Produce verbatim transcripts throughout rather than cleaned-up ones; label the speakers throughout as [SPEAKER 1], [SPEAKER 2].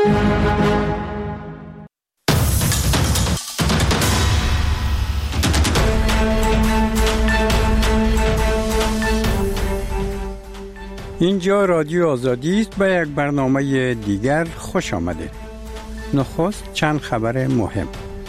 [SPEAKER 1] اینجا رادیو آزادی است. به یک برنامه دیگر خوش آمدید. نخست چند خبر مهم.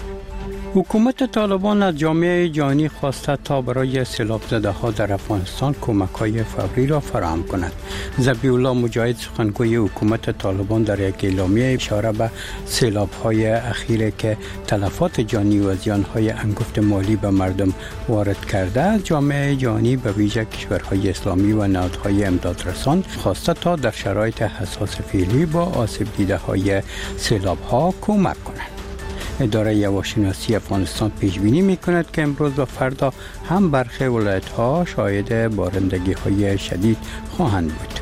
[SPEAKER 1] حکومت طالبان از جامعه جهانی خواسته تا برای سیلاب زده ها در افغانستان کمک های فوری را فراهم کند. ذبیح الله مجاهد سخنگوی حکومت طالبان در یک اعلامیه اشاره به سیلاب های اخیر که تلفات جانی و زیان های انگفت مالی به مردم وارد کرده، جامعه جهانی به ویژه کشورهای اسلامی و نهادهای امدادرسان خواسته تا در شرایط حساس فعلی با آسیب دیده های سیلاب ها کمک کنند. اداره هواشناسی افغانستان پیش بینی می‌کند که امروز و فردا هم برخی ولایت‌ها شاهد بارندگی‌های شدید خواهند بود.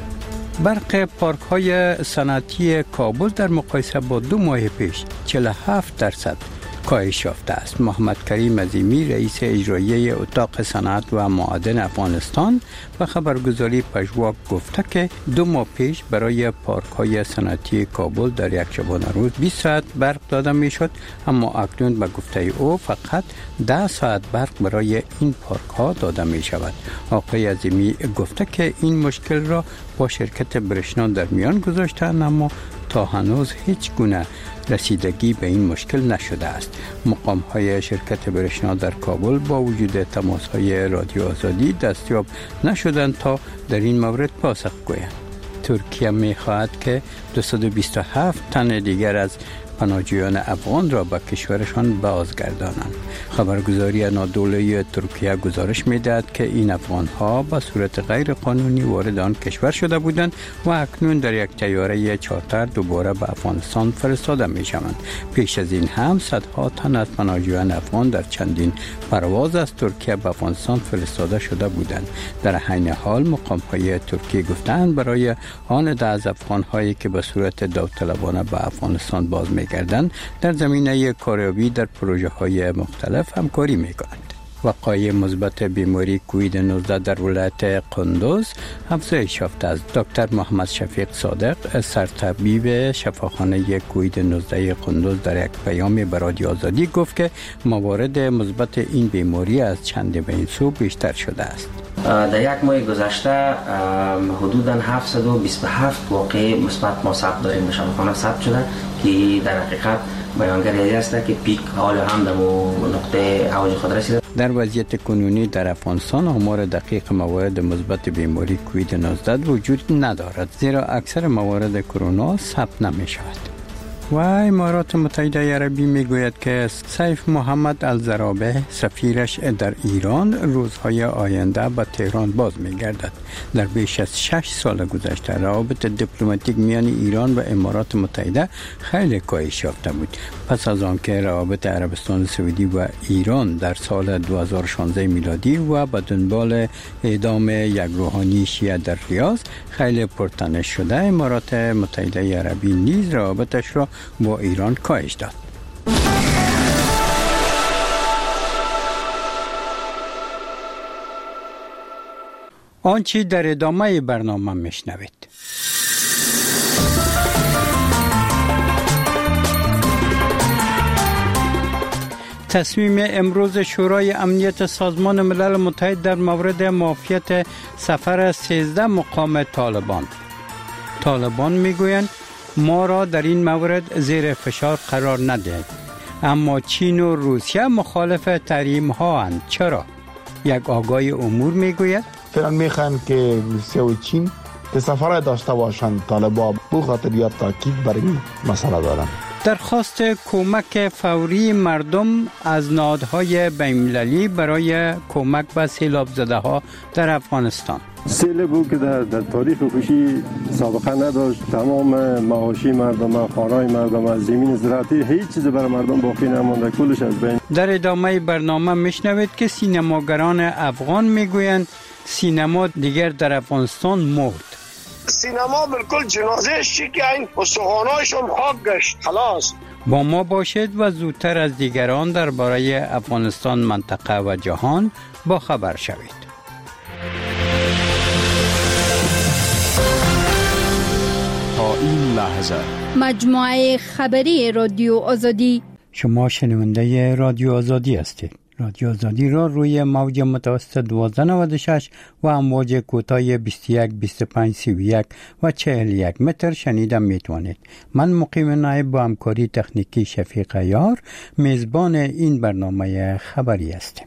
[SPEAKER 1] برق پارک‌های صنعتی کابل در مقایسه با دو ماه پیش چهل و هفت درصد کاهش یافته است. محمد کریم عظیمی رئیس اجرایی اتاق صنعت و معادن افغانستان به خبرگزاری پژواک گفته که دو ماه پیش برای پارک‌های صنعتی کابل در یک شبانه روز بیست ساعت برق داده میشد، اما اکنون به گفته او فقط ده ساعت برق برای این پارک‌ها داده می شود. آقای عظیمی گفته که این مشکل را با شرکت برشنا در میان گذاشتند، اما تا هنوز هیچ گونه رسیدگی به این مشکل نشده است. مقام های شرکت برشنا در کابل با وجود تماس های رادیو آزادی دستیاب نشدند تا در این مورد پاسخ گویند. ترکیه می خواهد که دویست و بیست و هفت تن دیگر از پناهجویان افغان را به کشورشان بازگردانند. خبرگزاری انادولی ترکیه گزارش می‌دهد که این افغان‌ها به صورت غیر قانونی وارد آن کشور شده بودند و اکنون در یک طیاره چارتر دوباره به افغانستان فرستاده می‌شوند. پیش از این هم صدها تن از پناهجویان افغان در چندین پرواز از ترکیه به افغانستان فرستاده شده بودند. در عین حال مقام‌های ترکیه گفتند برای آن ده از افغان‌هایی که به صورت داوطلبانه به افغانستان باز می‌گردند در زمینه کاریابی در پروژه‌های مختلف همکاری می‌کنند. وقایع مثبت بیماری کووید نوزده در ولایت قندوز افزایش یافته است. دکتر محمد شفیق صادق سرطبیب شفاخانه کووید نوزده قندوز در یک پیام به رادیو آزادی گفت که موارد مثبت این بیماری از چند به این سو بیشتر شده است.
[SPEAKER 2] در یک ماه گذشته حدوداً هفتصد و بیست و هفت واقعه مثبت ما ثبت داریم به شفاخانه ثبت شده که در حقیقت بیانگری است که پیک حال هم در نقطه اوج خود رسیده.
[SPEAKER 1] در وضعیت کنونی در افغانستان آمار دقیق موارد مثبت بیماری کووید نوزده وجود ندارد، زیرا اکثر موارد کرونا ثبت نمی شود. و امارات متحده عربی می گوید که سیف محمد الزرابه سفیرش در ایران روزهای آینده به تهران باز می گردد. در بیش از شش سال گذشته روابط دیپلماتیک میان ایران و امارات متحده خیلی کاهش یافته بود، پس از آنکه روابط عربستان سعودی و ایران در سال دو هزار و شانزده میلادی و به دنبال اعدام یک روحانی شیعه در ریاض خیلی پرتنش شده، امارات متحده عربی نیز روابطش را با ایران کاهش داد. آنچه در ادامه برنامه میشنوید. تصمیم امروز شورای امنیت سازمان ملل متحد در مورد معافیت سفر سیزده مقام طالبان. طالبان میگویند ما را در این مورد زیر فشار قرار ندهید، اما چین و روسیه مخالف تحریم ها اند. چرا؟ یک آگاهی امور میگوید
[SPEAKER 3] فعلا میخوان که روسیه و چین که سفر داشته باشند طالبان، بو خاطر یا تاکید بر این مسئله دارند.
[SPEAKER 1] درخواست کمک فوری مردم از نهادهای بین‌المللی برای کمک به سیلاب زده ها در افغانستان.
[SPEAKER 4] سیل بود که در, در تاریخ خوشی سابقه نداشت. تمام معاشی مردم، خانه‌های مردم، از زمین زراعتی هیچ چیز برای مردم باقی نمانده، کلش از بین.
[SPEAKER 1] در ادامه برنامه میشنوید که سینماگران افغان میگویند سینما دیگر در افغانستان مرد.
[SPEAKER 5] سینما بالکل جنازه شکن و سوهانایشون خاک گشت، خلاص.
[SPEAKER 1] با ما باشید و زودتر از دیگران درباره افغانستان، منطقه و جهان با خبر شوید.
[SPEAKER 6] تا این لحظه مجموعه خبری رادیو آزادی.
[SPEAKER 1] شما شنونده رادیو آزادی هستید. رادیو آزادی را روی موج متوسط دوازده نود و شش و امواج کوتاه بیست و یک، بیست و پنج، سی و یک و چهل و یک متر شنیده میتوانید. من مقیم نایب با همکاری تکنیکی شفیق یار میزبان این برنامه خبری هستم.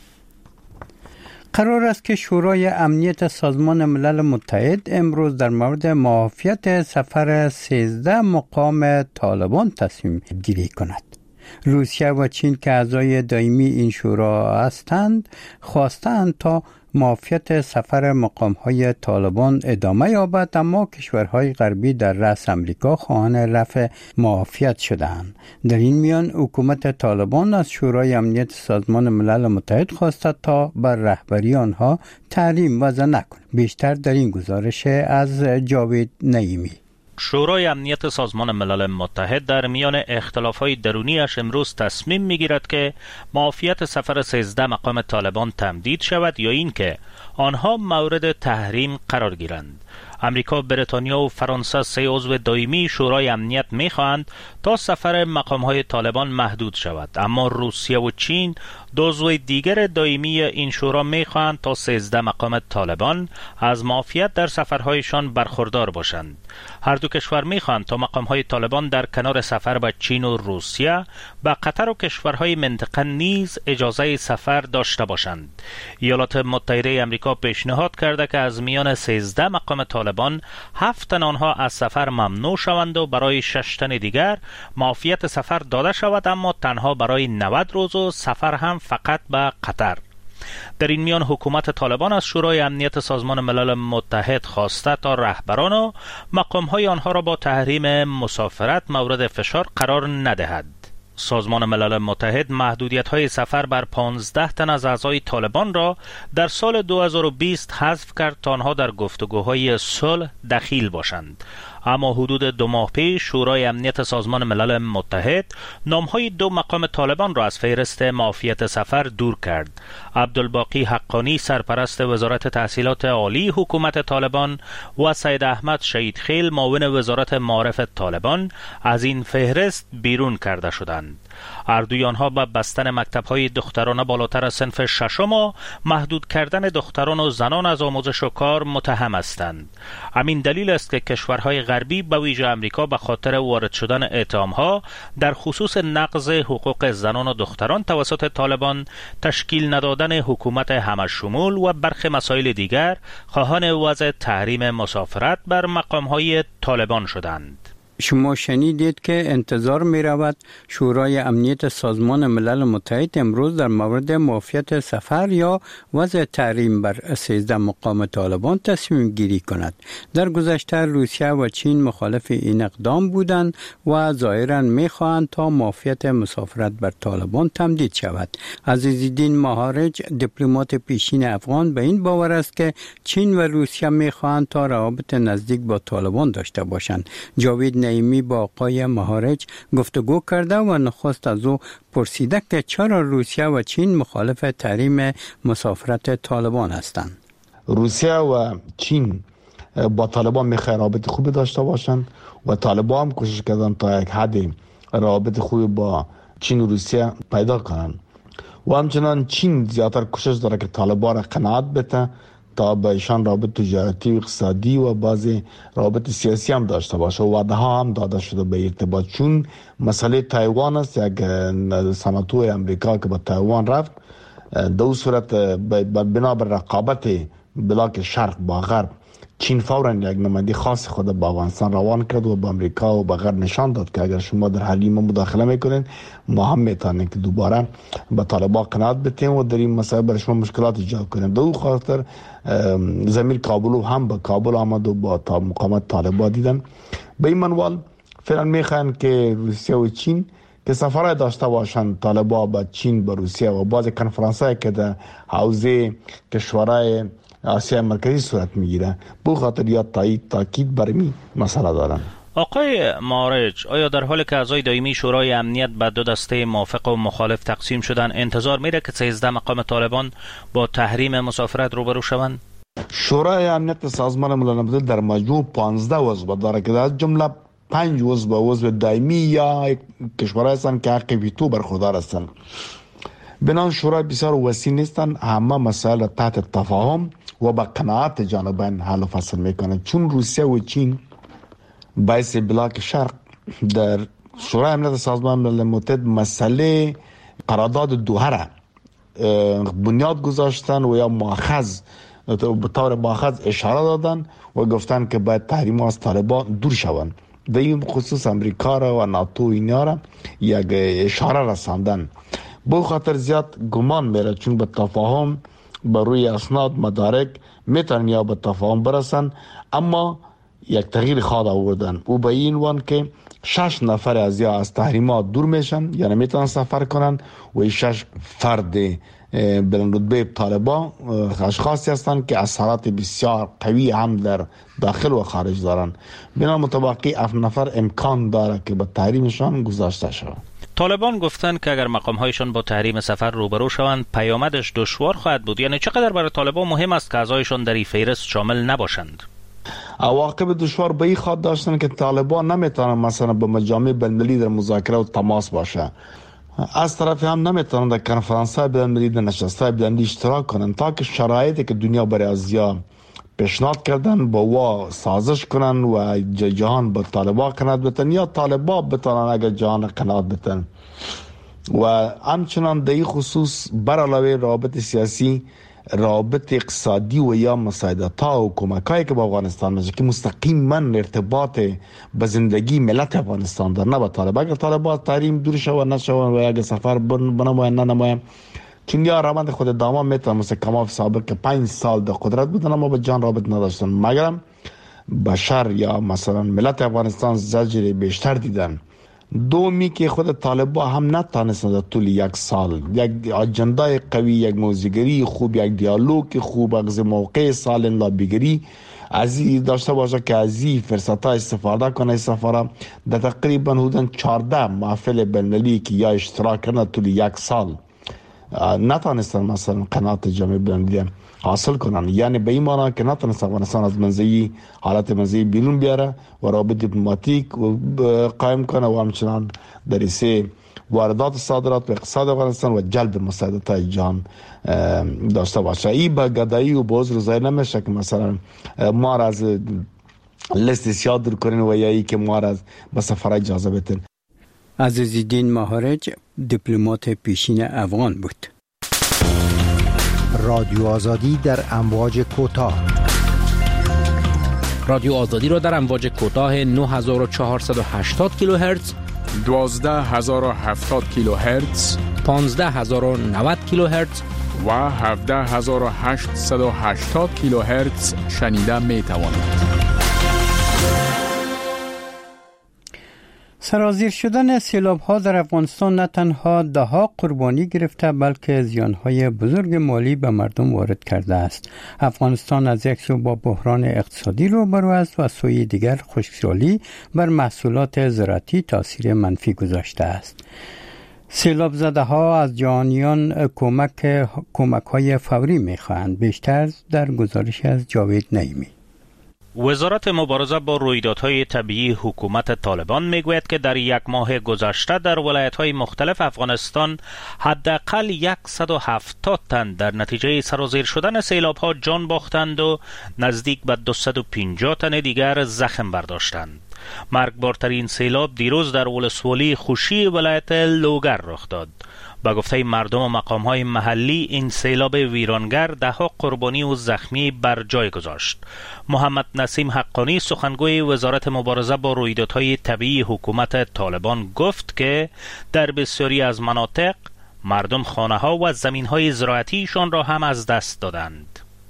[SPEAKER 1] قرار است که شورای امنیت سازمان ملل متحد امروز در مورد معافیت سفر سیزده مقام طالبان تصمیم گیری کند. روسیه و چین که اعضای دائمی این شورا هستند خواستند تا معافیت سفر مقام‌های طالبان ادامه یابد، اما کشورهای غربی در رأس امریکا خواهان رفع معافیت شدند. در این میان حکومت طالبان از شورای امنیت سازمان ملل متحد خواست تا بر رهبری آنها تحریم وضع نکند. بیشتر در این گزارش از جاوید نعیمی.
[SPEAKER 7] شورای امنیت سازمان ملل متحد در میان اختلافات درونیش امروز تصمیم میگیرد که معافیت سفر سیزده مقام طالبان تمدید شود یا اینکه آنها مورد تحریم قرار گیرند. امریکا، بریتانیا و فرانسه سه عضو دائمی شورای امنیت میخواهند تا سفر مقام‌های طالبان محدود شود، اما روسیه و چین دو عضو دیگر دائمی این شورا میخواهند تا سیزده مقام طالبان از معافیت در سفرهایشان برخوردار باشند. هر دو کشور میخواهند تا مقام‌های طالبان در کنار سفر به چین و روسیه به قطر و کشورهای منطقه نیز اجازه سفر داشته باشند. ایالات متحده آمریکا پیشنهاد کرده که از میان سیزده مقام طالبان هفت تن آنها از سفر ممنوع شوند و برای شش تن دیگر معافیت سفر داده شود، اما تنها برای نود روز و سفر هم فقط به قطر. در این میان حکومت طالبان از شورای امنیت سازمان ملل متحد خواسته تا رهبران و مقام‌های آنها را با تحریم مسافرت مورد فشار قرار ندهد. سازمان ملل متحد محدودیت‌های سفر بر پانزده تن از اعضای طالبان را در سال دو هزار و بیست حذف کرد تا آنها در گفتگوهای صلح دخیل باشند. اما حدود دو ماه پیش شورای امنیت سازمان ملل متحد نام‌های دو مقام طالبان را از فهرست معافیت سفر دور کرد. عبدالباقی حقانی سرپرست وزارت تحصیلات عالی حکومت طالبان و سید احمد شهیدخیل معاون وزارت معارف طالبان از این فهرست بیرون کرده شدند. اردوی آنها به بستن مکتب‌های دخترانه بالاتر از صنف ششم و محدود کردن دختران و زنان از آموزش و کار متهم هستند. همین دلیل است که کشورهای غربی به ویژه آمریکا به خاطر وارد شدن اتهام‌ها در خصوص نقض حقوق زنان و دختران توسط طالبان، تشکیل ندادن حکومت همشمول و برخی مسائل دیگر خواهان وضع تحریم مسافرت بر مقام‌های طالبان شدند.
[SPEAKER 1] شما شنیدید که انتظار می رود شورای امنیت سازمان ملل متحد امروز در مورد معافیت سفر یا وضع تحریم بر سیزده مقام طالبان تصمیم گیری کند. در گذشته روسیه و چین مخالف این اقدام بودند و ظاهراً می خواهند تا معافیت مسافرت بر طالبان تمدید شود. عزیزالدین مهارج، دیپلمات پیشین افغان، به این باور است که چین و روسیه می خواهند تا روابط نزدیک با طالبان داشته باشند. جاوید نعیمی با آقای مهارج گفتگو کرده و نخست از او پرسیده که چرا روسیه و چین مخالف تحریم مسافرت طالبان هستند.
[SPEAKER 3] روسیه و چین با طالبان میخواه رابط خوبی داشته باشند و طالبان هم کوشش کردن تا یک حد رابط خوبی با چین و روسیه پیدا کنند و همچنان چین زیادتر کوشش داره که طالبان را قناعت بده تا با ایشان رابط تجارتی و اقتصادی و بعضی رابط سیاسی هم داشته باشه و وعده ها هم داده شده به ارتباط. چون مسئله تایوان است، یک سناتور امریکا که با تایوان رفت، دو صورت بنا بر رقابت بلاک شرق با غرب، چین فوراً یک نماینده خاص خود با افغانستان روان کرد و با امریکا و با غرب نشان داد که اگر شما در حل ما مداخله میکنین ما هم میتونیم که دوباره با طالبان قناعت بتیم و در این مسائل برای شما مشکلات ایجاد کنیم. دو خاطر زمین کابل هم به کابل آمد و با مقامات طالبان دیدن. به این منوال فعلا میخوان که روسیه و چین که سفرهای داشته باشند طالبان با چین، با روسیه و بعض کنفرانس‌های که در حوزه کشورهای آسیا مرکزی صورت میگیره، بو خاطر یا تایید تاکید بر این مسئله دارن.
[SPEAKER 7] آقای مارج، آیا در حالی که اعضای دائمی شورای امنیت به دو دسته موافق و مخالف تقسیم شدن انتظار میره که سیزده مقام طالبان با تحریم مسافرت روبرو شوند؟
[SPEAKER 3] شورای امنیت سازمان ملل متحد در مجموع پانزده عضو داره که از جمله پنج عضو عضو دائمی یا کشورها هستند که حق ویتو برخوردار هستند. بنان شورای بسیار وسیع نیستند، همه مسائل تحت تفاهم و با قناعت جانبین حل و فصل میکنند. چون روسیه و چین باعث بلاک شرق در شورای امنیت سازمان ملل متحد مسئله قرارداد دوحه را بنیاد گذاشتن و یا مؤخذ به طور مؤخذ اشاره دادن و گفتن که باید تحریم از طالبان دور شوند. در این خصوص امریکا را و ناتو اینا را یک اشاره رساندن. به خاطر زیاد گمان میره چون به تفاهم بر روی اسناد مدارک میتونن یا به تفاهم برسن، اما یک تغییر خواد آوردن او به این وان که شش نفر از یا از تحریمات دور میشن یا نمیتونن سفر کنن و این شش فرد بلند رتبه طالبان اشخاصی هستند که اثرات بسیار قوی هم در داخل و خارج دارن. بنا متبقی هفت نفر امکان داره که به تحریمشان گذاشته شود.
[SPEAKER 7] طالبان گفتند که اگر مقام‌هایشان با تحریم سفر روبرو شوند پیامدش دشوار خواهد بود. یعنی چقدر برای طالبان مهم است که اعضایشان در این فهرست شامل نباشند؟
[SPEAKER 3] عواقب دشوار به این خاطر داشتن که طالبان نمیتونن مثلا به مجامع بین‌المللی در مذاکره و تماس باشه، از طرف هم نمیتونن در کنفرانس‌های بین‌المللی در نشست‌های بین‌المللی اشتراک کنن تا که شرایطی که دنیا برای ازیا پیشنهاد کردن با وا سازش کنن و جهان به طالبان قناعت بتن یا طالبان بتونن اگر جهان قناعت بتن. و همچنان در این خصوص بر علاوه روابط سیاسی، روابط اقتصادی و یا مساعدت ها و کمک هایی که با افغانستان میشه که مستقیما ارتباط به زندگی ملت افغانستان داره، نه با طالبان. اگر طالبان تحریم دور شوند نشوند و اگر سفر بنماین نه نماین، چون یا روند خود دامان میتونن مثل کماف سابق که پنج سال در قدرت بودن اما با جان رابط نداشتن، مگرم بشر یا مثلا ملت افغانستان زجر بیشتر دیدن. دومی که خود طالبان هم نتانستن در طول یک سال یک اجندای قوی، یک موزیگری خوب، یک دیالوگ خوب، از موقع سالن لابیگری از این داشته باشه که از این فرصت ها استفاده کنه. سفاره در تقریبا حدود چهارده محفل بین‌المللی که یا اشتراک کردن طول یک سال نتانستن مثلا قناعت جامعه بین‌المللی حاصل کنن. یعنی به این معنی که نتونست افغانستان از منزعی حالت منزعی بیرون بیاره و رابط دیپلماتیک قائم کنه و همچنان در سه واردات صادرات به اقتصاد افغانستان و جلب مساعدت های جهان داشته باشه. این به گدایی و باز روزای نمیشه که مثلا ما را از لیست سیاه دور کنین و یا ای که ما را به سفر اجازه بتن.
[SPEAKER 1] عزیزالدین مهارج دیپلمات پیشین افغان بود.
[SPEAKER 8] رادیو آزادی در امواج کوتاه.
[SPEAKER 9] رادیو آزادی را در امواج کوتاه نه هزار و چهارصد و هشتاد کیلوهرتز،
[SPEAKER 10] دوازده هزار و هفتاد کیلوهرتز،
[SPEAKER 9] پانزده هزار و نود کیلوهرتز
[SPEAKER 10] و هفده هزار و هشتصد و هشتاد کیلوهرتز شنیده می توانید.
[SPEAKER 1] سرازیر شدن سیلاب ها در افغانستان نه تنها ده ها قربانی گرفته بلکه زیان های بزرگ مالی به مردم وارد کرده است. افغانستان از یک سو با بحران اقتصادی روبرو است و از سوی دیگر خشکسالی بر محصولات زراعتی تاثیر منفی گذاشته است. سیلاب زده ها از جهانیان کمک کمک های فوری می خواهند. بیشتر در گزارش از جاوید نعیمی.
[SPEAKER 7] وزارت مبارزه با رویدادهای طبیعی حکومت طالبان میگوید که در یک ماه گذشته در ولایت‌های مختلف افغانستان حداقل صد و هفتاد تن در نتیجه سرازیر شدن سیلاب‌ها جان باختند و نزدیک به دویست و پنجاه تن دیگر زخم برداشتند. مرگبارترین سیلاب دیروز در ولسوالی خوشی ولایت لوگر رخ داد. با گفته مردم و مقام‌های محلی این سیلاب ویرانگر ده ها قربانی و زخمی بر جای گذاشت. محمد نسیم حقانی سخنگوی وزارت مبارزه با رویدادهای طبیعی حکومت طالبان گفت که در بسیاری از مناطق مردم خانه‌ها و زمین‌های زراعتیشان را هم از دست دادند.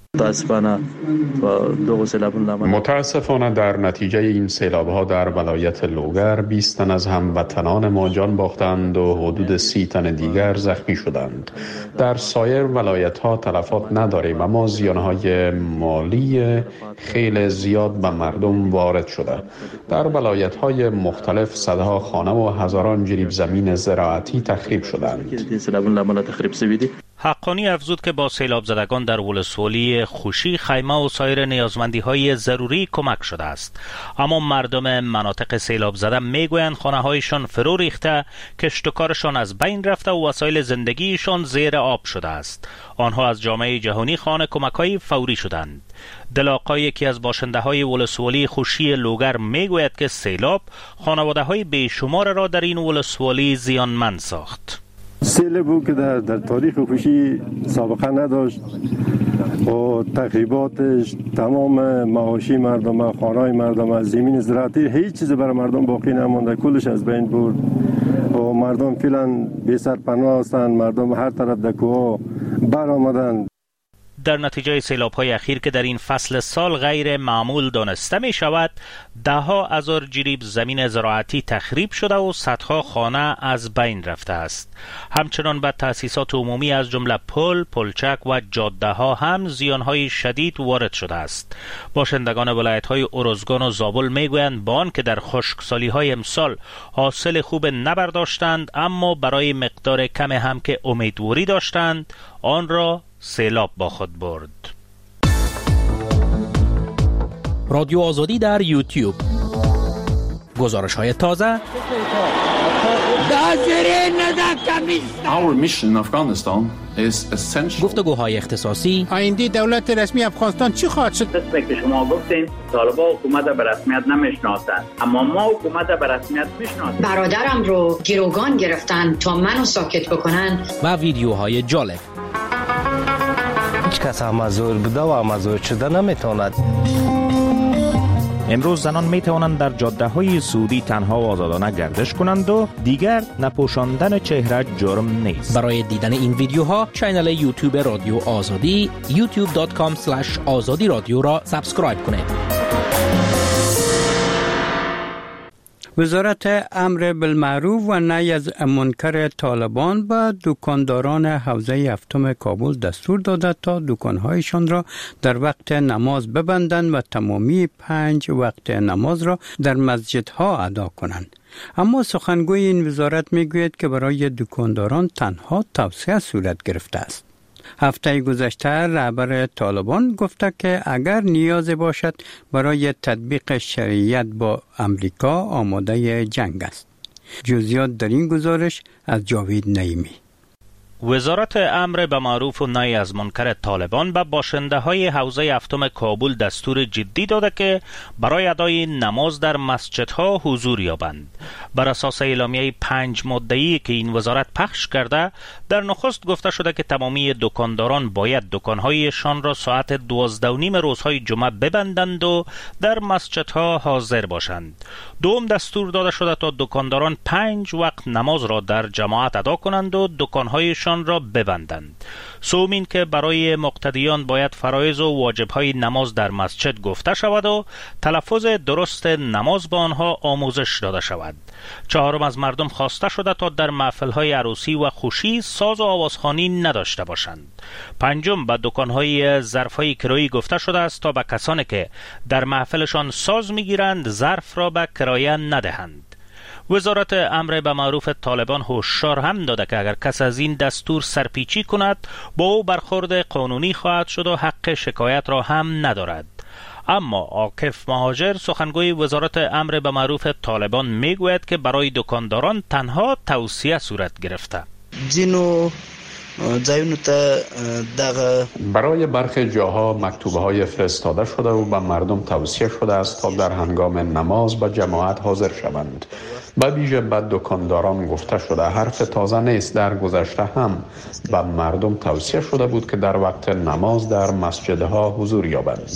[SPEAKER 11] متاسفانه در نتیجه این سیلاب‌ها در ولایت لوگر بیست تن از هموطنان ما جان باختند و حدود سی تن دیگر زخمی شدند. در سایر ولایت‌ها تلفات نداریم اما زیان‌های مالی خیلی زیاد به مردم وارد شده. در ولایت‌های مختلف صدها خانه و هزاران جریب زمین زراعتی تخریب شدند.
[SPEAKER 7] حقانی افزود که با سیلاب زدگان در ولسوالی خوشی خیمه و سایر نیازمندی های ضروری کمک شده است، اما مردم مناطق سیلاب زده میگویند خانه هایشان فرو ریخته، کشت و کارشان از بین رفته و وسایل زندگیشان زیر آب شده است. آنها از جامعه جهانی خواهان کمک‌های فوری شدند. دلاقا یکی از باشنده های ولسوالی خوشی لوگر میگوید که سیلاب خانواده های بیشمار را در این ولسوالی زیانمند ساخت.
[SPEAKER 4] سیل بود که در, در تاریخ خوشی سابقه نداشت و تخریباتش تمام معاشی مردم، خانه‌های مردم، زمین زراعتی، هیچ چیز برای مردم باقی نمانده، کلش از بین برد و مردم فعلا بی سرپناه هستند. مردم هر طرف در کوه بر آمدند.
[SPEAKER 7] در نتیجه سیلاب‌های اخیر که در این فصل سال غیر معمول دانسته می شود، ده ها هزار جریب زمین زراعتی تخریب شده و صدها خانه از بین رفته است. همچنان به تأسیسات عمومی از جمله پل، پلچک و جاده ها هم زیانهای شدید وارد شده است. باشندگان ولایت‌های ارزگان و زابل میگویند با آنکه در خشکسالی‌های امسال حاصل خوب نبرداشتند، اما برای مقدار کم هم که امیدواری داشتند آن را سیلاب با خود برد.
[SPEAKER 9] رادیو آزادی در یوتیوب. گزارش های تازه. گفتگوهای اختصاصی.
[SPEAKER 12] آینده دولت رسمی افغانستان چی خواهد شد؟
[SPEAKER 13] دست که شما گفتین طالبان حکومت به رسمیت نمیشناسند، اما ما حکومت به رسمیت میشناسیم.
[SPEAKER 14] برادرم رو گروگان گرفتن تا منو ساکت بکنن.
[SPEAKER 9] و ویدیوهای جالب.
[SPEAKER 15] هیچ کس امازور بوده و امازور شده نمیتواند.
[SPEAKER 16] امروز زنان می توانند در جاده های سعودی تنها و آزادانه گردش کنند و دیگر نپوشاندن چهره جرم نیست.
[SPEAKER 9] برای دیدن این ویدیوها کانال یوتیوب رادیو آزادی یوتیوب دات کام اسلش آزادی رادیو را سابسکرایب کنید.
[SPEAKER 1] وزارت امر بالمعروف و نهی از منکر طالبان به دکانداران حوزه هفتم کابل دستور داده تا دکانهایشان را در وقت نماز ببندند و تمامی پنج وقت نماز را در مسجدها ادا کنند. اما سخنگوی این وزارت میگوید که برای دکانداران تنها توصیه صورت گرفته است. هفته گذشته رهبر طالبان گفته که اگر نیاز باشد برای تطبیق شریعت با امریکا آماده جنگ است. جزئیات در این گزارش از جاوید نعیمی.
[SPEAKER 7] وزارت امر به معروف و نهی از منکر طالبان به باشنده های حوزه هفتم کابل دستور جدی داده که برای ادای نماز در مسجدها حضور یابند. بر اساس اعلامیه پنج ماده‌ای که این وزارت پخش کرده، در نخست گفته شده که تمامی دکانداران باید دکانهایشان را ساعت دوازده و نیم روزهای جمعه ببندند و در مسجدها حاضر باشند. دوم دستور داده شده تا دکانداران پنج وقت نماز را در جماعت ادا کنند و دکانهایشان را ببندند. سوم این که برای مقتدیان باید فرایض و واجبهای نماز در مسجد گفته شود و تلفظ درست نماز با آنها آموزش داده شود. چهارم از مردم خواسته شده تا در محفل‌های عروسی و خوشی ساز و آوازخوانی نداشته باشند. پنجم به دکان‌های ظرف‌های کرایه‌ای گفته شده است تا به کسانی که در محفلشان ساز می‌گیرند ظرف را به کرایه ندهند. وزارت امر به معروف طالبان هشدار هم داده که اگر کس از این دستور سرپیچی کند با او برخورد قانونی خواهد شد و حق شکایت را هم ندارد. اما عاکف مهاجر سخنگوی وزارت امر به معروف طالبان میگوید که برای دکانداران تنها توصیه صورت گرفته.
[SPEAKER 17] جنو
[SPEAKER 11] برای برخی جاها مکتوبه های فرستاده شده و به مردم توصیه شده است تا در هنگام نماز به جماعت حاضر شوند. به ویژه به دکانداران گفته شده حرف تازه نیست. در گذشته هم به مردم توصیه شده بود که در وقت نماز در مسجدها حضور یابند.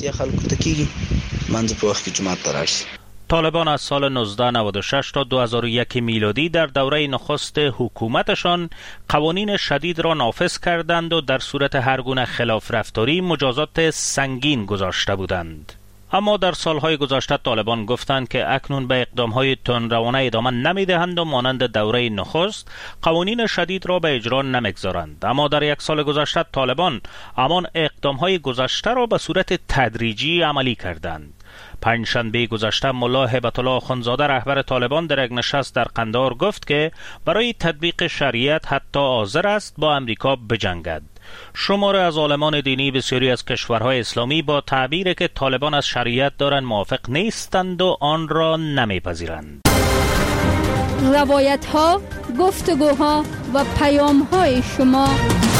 [SPEAKER 7] طالبان از سال نوزده نود و شش تا دو هزار و یک میلادی در دوره نخست حکومتشان قوانین شدید را نافذ کردند و در صورت هر گونه خلاف رفتاری مجازات سنگین گذاشته بودند. اما در سالهای گذشته طالبان گفتند که اکنون به اقدامهای تندروانه ادامه نمیدهند و مانند دوره نخست قوانین شدید را به اجرا نمیگذارند. اما در یک سال گذشته طالبان همان اقدامهای گذشته را به صورت تدریجی عملی کردند. پنجشنبه گذشته ملا هیبت الله آخوندزاده رهبر طالبان در یک نشست در قندهار گفت که برای تطبیق شریعت حتی حاضر است با امریکا بجنگد. شماره از عالمان دینی بسیاری از کشورهای اسلامی با تعبیری که طالبان از شریعت دارند موافق نیستند و آن را نمیپذیرند.
[SPEAKER 6] روایت ها، گفتگوها و پیام های شما.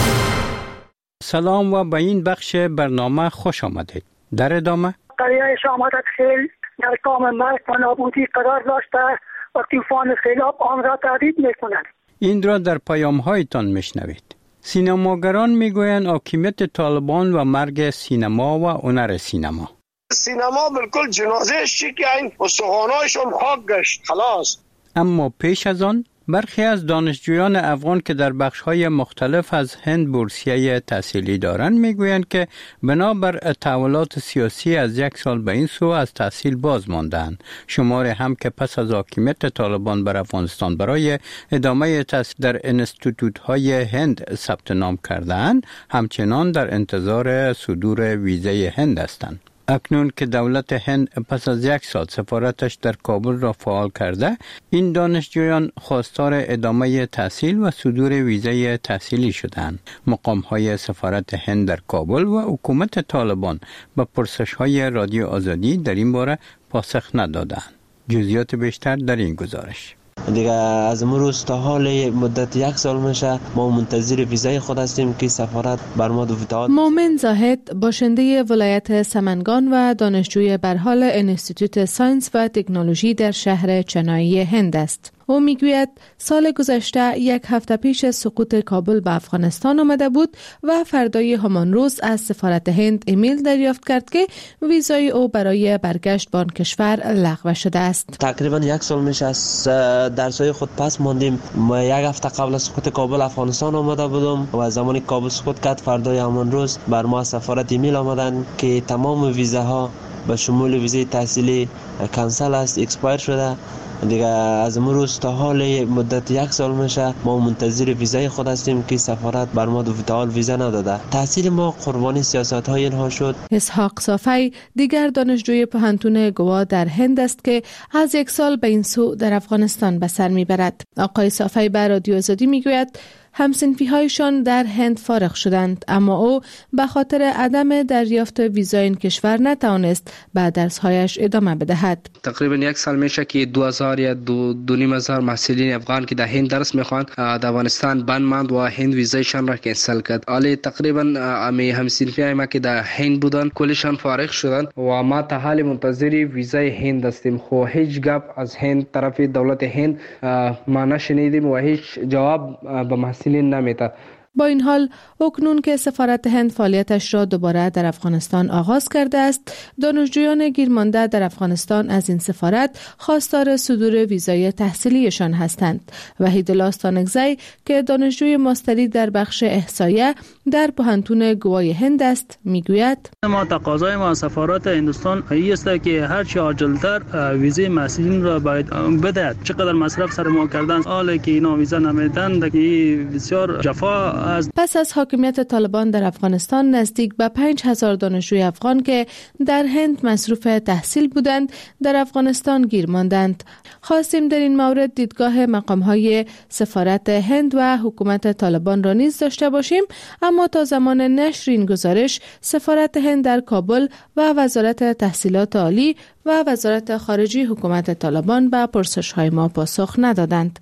[SPEAKER 1] سلام و به این بخش برنامه خوش آمدید. در ادامه
[SPEAKER 17] قریه شامادت خیل در کام مرگ و نابودی قرار داشته و طوفان سیلاب آن را تهدید می‌کند.
[SPEAKER 1] این را در پیام هایتان میشنوید. سینماگران میگویند حاکمیت طالبان و مرگ سینما و هنر سینما.
[SPEAKER 5] سینما بالکل جنازه شکن و استخوان‌هایشون خاک گشت. خلاص.
[SPEAKER 1] اما پیش از آن برخی از دانشجویان افغان که در بخش‌های مختلف از هند بورسیه تحصیلی دارند میگویند که بنابر تحولات سیاسی از یک سال به این سو از تحصیل باز ماندند. شماری هم که پس از حاکمیت طالبان بر افغانستان برای ادامه تحصیل در انستیتوت‌های هند ثبت نام کردند همچنان در انتظار صدور ویزای هند هستند. اکنون که دولت هند پس از یک سال سفارتش در کابل را فعال کرده، این دانشجویان خواستار ادامه تحصیل و صدور ویزای تحصیلی شدند. مقام‌های سفارت هند در کابل و حکومت طالبان به پرسش‌های رادیو آزادی در این باره پاسخ ندادند. جزئیات بیشتر در این گزارش.
[SPEAKER 18] دیگه از امروز تا حال مدت یک سال میشه ما منتظر ویزای خود هستیم که سفارت بر ما داد.
[SPEAKER 19] مومن زاهد باشنده ولایت سمنگان و دانشجوی برحال انستیتوت ساینس و تکنولوژی در شهر چنایی هند است. او میگوید سال گذشته یک هفته پیش سقوط کابل به افغانستان آمده بود و فردای همان روز از سفارت هند ایمیل دریافت کرد که ویزای او برای برگشت به آن کشور لغو شده است.
[SPEAKER 18] تقریبا یک سال میشه از درسای خود پس ماندیم. ما یک هفته قبل از سقوط کابل افغانستان آمده بودم و زمانی کابل سقوط کرد فردای همان روز بر ما سفارت ایمیل آمدن که تمام ویزاها به شمول ویزای تحصیلی کانسل است، اکسپایر شده. دیگه از امروز تا حال مدت یک سال میشه ما منتظر ویزای خود هستیم که سفارت بر ما دو ویزا نداده. تحصیل ما قربانی سیاست های اینها شد.
[SPEAKER 19] اسحاق صافی دیگر دانشجوی پوهنتون گوا در هند است که از یک سال به این سو در افغانستان به سر میبرد. آقای صافی به رادیو آزادی میگوید همسنفی هایشان در هند فارغ شدند، اما او به خاطر عدم دریافت ویزای این کشور نتوانست به درسهایش ادامه بدهد.
[SPEAKER 20] تقریبا یک سال میشه که دو هزار یا دو دو نیم هزار محصلین افغان که در هند درس میخوان در افغانستان بند ماند و هند ویزایشان را کنسل کرد. حالا تقریبا امی همسنفی های ما که در هند بودن کلشان فارغ شدن و ما تا حال منتظر ویزای هند هستیم. خو هیچ گپ از هند طرف دولت هند ما نشنیدیم و هیچ جواب به محصلین نمیده.
[SPEAKER 19] با این حال اکنون که سفارت هند فعالیتش را دوباره در افغانستان آغاز کرده است، دانشجویان گیرمانده در افغانستان از این سفارت خواستار صدور ویزای تحصیلیشان هستند. وحید الله استانکزی که دانشجوی ماستری در بخش احصایه در پوهنتون گوای هند است میگوید
[SPEAKER 21] ما تقاضای ما سفارت هندوستان این است که هر چه عاجلتر ویزای محصلین را باید بدهد. چقدر مصرف سر ما کردن، حالا که اینا ویزا نمیدن بسیار جفا است.
[SPEAKER 19] پس از حاکمیت طالبان در افغانستان نزدیک به پنج هزار دانشجوی افغان که در هند مصروف تحصیل بودند در افغانستان گیر ماندند. خواستیم در این مورد دیدگاه مقام‌های سفارت هند و حکومت طالبان را نیز داشته باشیم، اما تا زمان نشر این گزارش سفارت هند در کابل و وزارت تحصیلات عالی و وزارت خارجه حکومت طالبان به پرسش‌های ما پاسخ ندادند.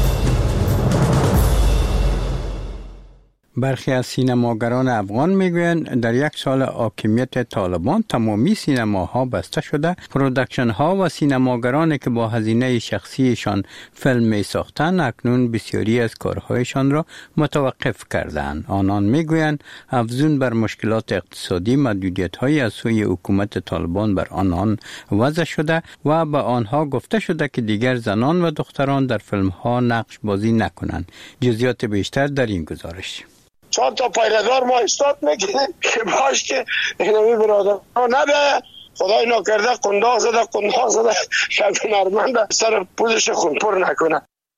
[SPEAKER 1] برخی از سینماگران افغان میگویند در یک سال حاکمیت طالبان تمامی سینماها بسته شده. پرودکشن ها و سینماگرانی که با هزینه شخصیشان فیلم می ساختند اکنون بسیاری از کارهایشان را متوقف کردند. آنان میگویند افزون بر مشکلات اقتصادی محدودیت های از سوی حکومت طالبان بر آنان وضع شده و به آنها گفته شده که دیگر زنان و دختران در فیلم ها نقش بازی نکنند. جزئیات بیشتر در این گزارش.
[SPEAKER 5] چند تا پیلدار ما استاد میکنیم که باش که اینمی برادر نبه خدای ناکرده قنداق زده قنداق زده شب نرمنده سر پوزش خونپر نکنه.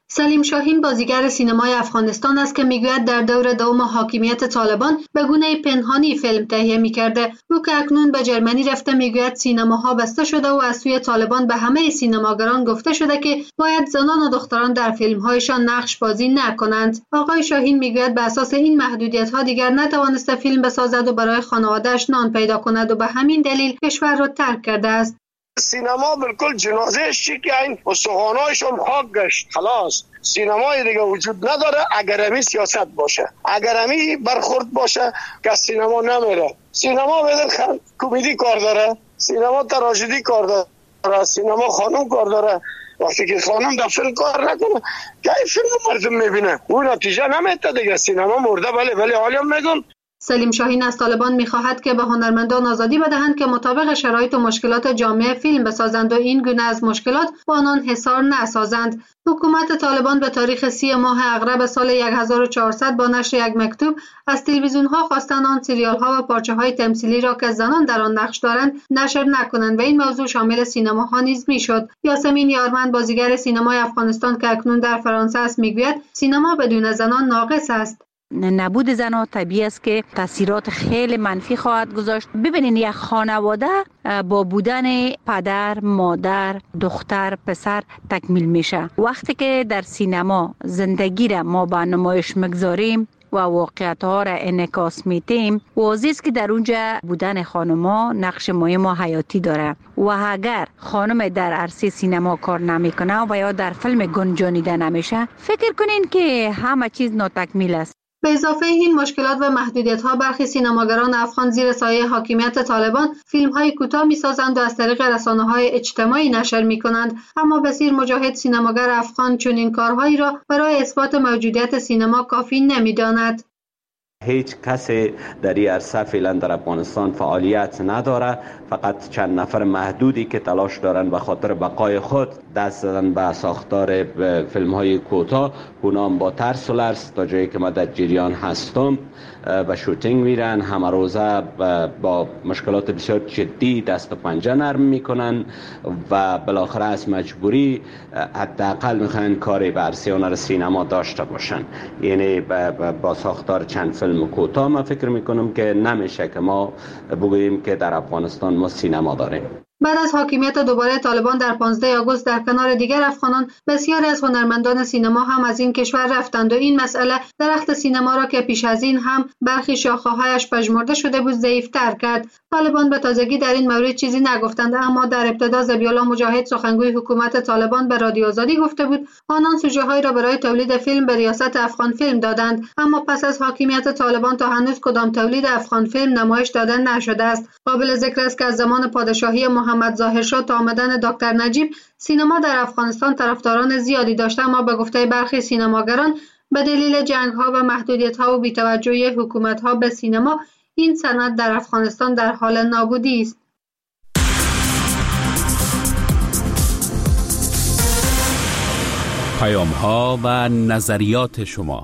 [SPEAKER 2] سلیم شاهین بازیگر سینمای افغانستان است که میگوید در دور دوم حاکمیت طالبان به گونه پنهانی فیلم تهیه میکرده. او که اکنون به جرمنی رفته میگوید سینماها بسته شده و از سوی طالبان به همه سینماگران گفته شده که باید زنان و دختران در فیلمهایشان نقش بازی نکنند. آقای شاهین میگوید به اساس این محدودیت ها دیگر نتوانسته فیلم بسازد و برای خانواده‌اش نان پیدا کند و به همین دلیل کشور را ترک کرده است.
[SPEAKER 5] سینما بالکل جنازهش چی که این استخوانایش هم خاک گشت. خلاص سینمای دیگه وجود نداره اگر امی سیاست باشه، اگر امی برخورد باشه که سینما نمیره. سینما بدن کمدی کار داره، سینما تراژدی کار داره، سینما خانم کار داره. وقتی که خانم در فیلم کار نکنه که این فیلم مردم میبینه اون نتیجه نمیده دیگه. سینما مرده ولی ولی حالا میگم.
[SPEAKER 2] سلیم شاهین از طالبان می‌خواهد که به هنرمندان آزادی بدهند که مطابق شرایط و مشکلات جامعه فیلم بسازند و این گونه از مشکلات با آنان حصار نسازند. حکومت طالبان به تاریخ سی ماه اغرب سال هزار و چهارصد با نشر یک مکتوب از تلویزیون‌ها خواستند آن سریال‌ها و پارچه‌های تمثیلی را که زنان در آن نقش دارند نشر نکنند و این موضوع شامل سینماها نیز می‌شد. یاسمین یارمند بازیگر سینمای افغانستان که اکنون در فرانسه است می‌گوید سینما بدون زنان ناقص است.
[SPEAKER 22] نبود زنها طبیعی است که تاثیرات خیلی منفی خواهد گذاشت. ببینین یک خانواده با بودن پدر، مادر، دختر، پسر تکمیل میشه. وقتی که در سینما زندگی را ما به نمایش میگذاریم و واقعیت ها را انعکاس میدیم، واضح است که در اونجا بودن خانما نقش مهم و حیاتی داره و اگر خانم در عرصه سینما کار نمیکنه و یا در فیلم گنجانیده نمیشه، فکر کنین که همه چیز ناتکمیل است.
[SPEAKER 2] به اضافه این مشکلات و محدودیت‌ها برخی سینماگران افغان زیر سایه حاکمیت طالبان فیلم‌های کوتاه می‌سازند و از طریق رسانه‌های اجتماعی نشر می‌کنند، اما بسیار مجاهد سینماگر افغان چنین کارهایی را برای اثبات موجودیت سینما کافی نمی‌داند.
[SPEAKER 23] هیچ کسی در این عرصه فعلا در افغانستان فعالیت نداره، فقط چند نفر محدودی که تلاش دارن به خاطر بقای خود دست زدن به ساختار فیلم های کوتاه. اونام با ترس و لرز تا جایی که من در جریان هستم و شوتینگ میرن، همه روزه با مشکلات بسیار جدی دست و پنجه نرم میکنن و بالاخره از مجبوری حداقل میخوان کاری به عرصه هنر سینما داشته باشن. یعنی با ساختار چند فیلم کوتاه من فکر میکنم که نمیشه که ما بگوییم که در افغانستان ما سینما داریم.
[SPEAKER 2] بعد از حاکمیت دوباره طالبان در پانزده آگوست در کنار دیگر افغانان بسیاری از هنرمندان سینما هم از این کشور رفتند و این مسئله درخت سینما را که پیش از این هم برخی شاخه‌هایش پژمرده شده بود ضعیف‌تر کرد. طالبان به تازگی در این مورد چیزی نگفتند، اما در ابتدا ذبیح‌الله مجاهد سخنگوی حکومت طالبان به رادیو آزادی گفته بود آنان سوژه‌هایی را برای تولید فیلم به ریاست افغان فیلم دادند، اما پس از حاکمیت طالبان تا هنوز کدام تولید افغان فیلم نمایش داده نشده است. قابل ذکر است که از زمان پادشاهی محمد ظاهرشاه تا آمدن دکتر نجیب سینما در افغانستان طرفداران زیادی داشته، اما به گفته برخی سینماگران به دلیل جنگ‌ها و محدودیت‌ها و بی‌توجهی حکومت‌ها به سینما این صنعت در افغانستان در حال نابودی است.
[SPEAKER 24] پیام‌ها و نظریات شما.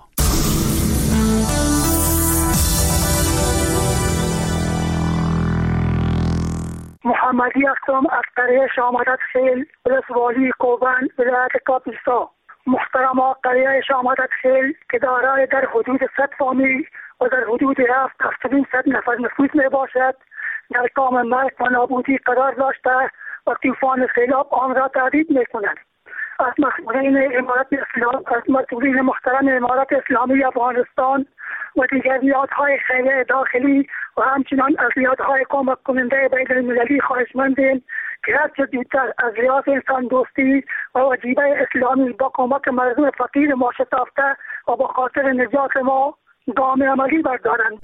[SPEAKER 17] محمدی هستم از قریه شامدت خیل، ولسوالی کوبن، ولایت کاپیستا. محترم قریه شامدت خیل که دارای در حدود صد فامیل و در حدود هفت هفتاد صد نفر نفوس می باشد، در کام مرگ و نابودی قرار داشته و طوفان سیلاب آن را تهدید می کند. از مسئولین امارت اسلام، از مسئولین محترم امارت اسلامی افغانستان و دیگر نهادهای خیریه داخلی و همچنان از نهادهای کمک کننده بین المللی خواهشمندیم که هرچه زودتر از لحاظ انسان دوستی و وجیبه اسلامی با کمک مردم فقیر ما شتافته و با خاطر نجات ما گام عملی بردارند.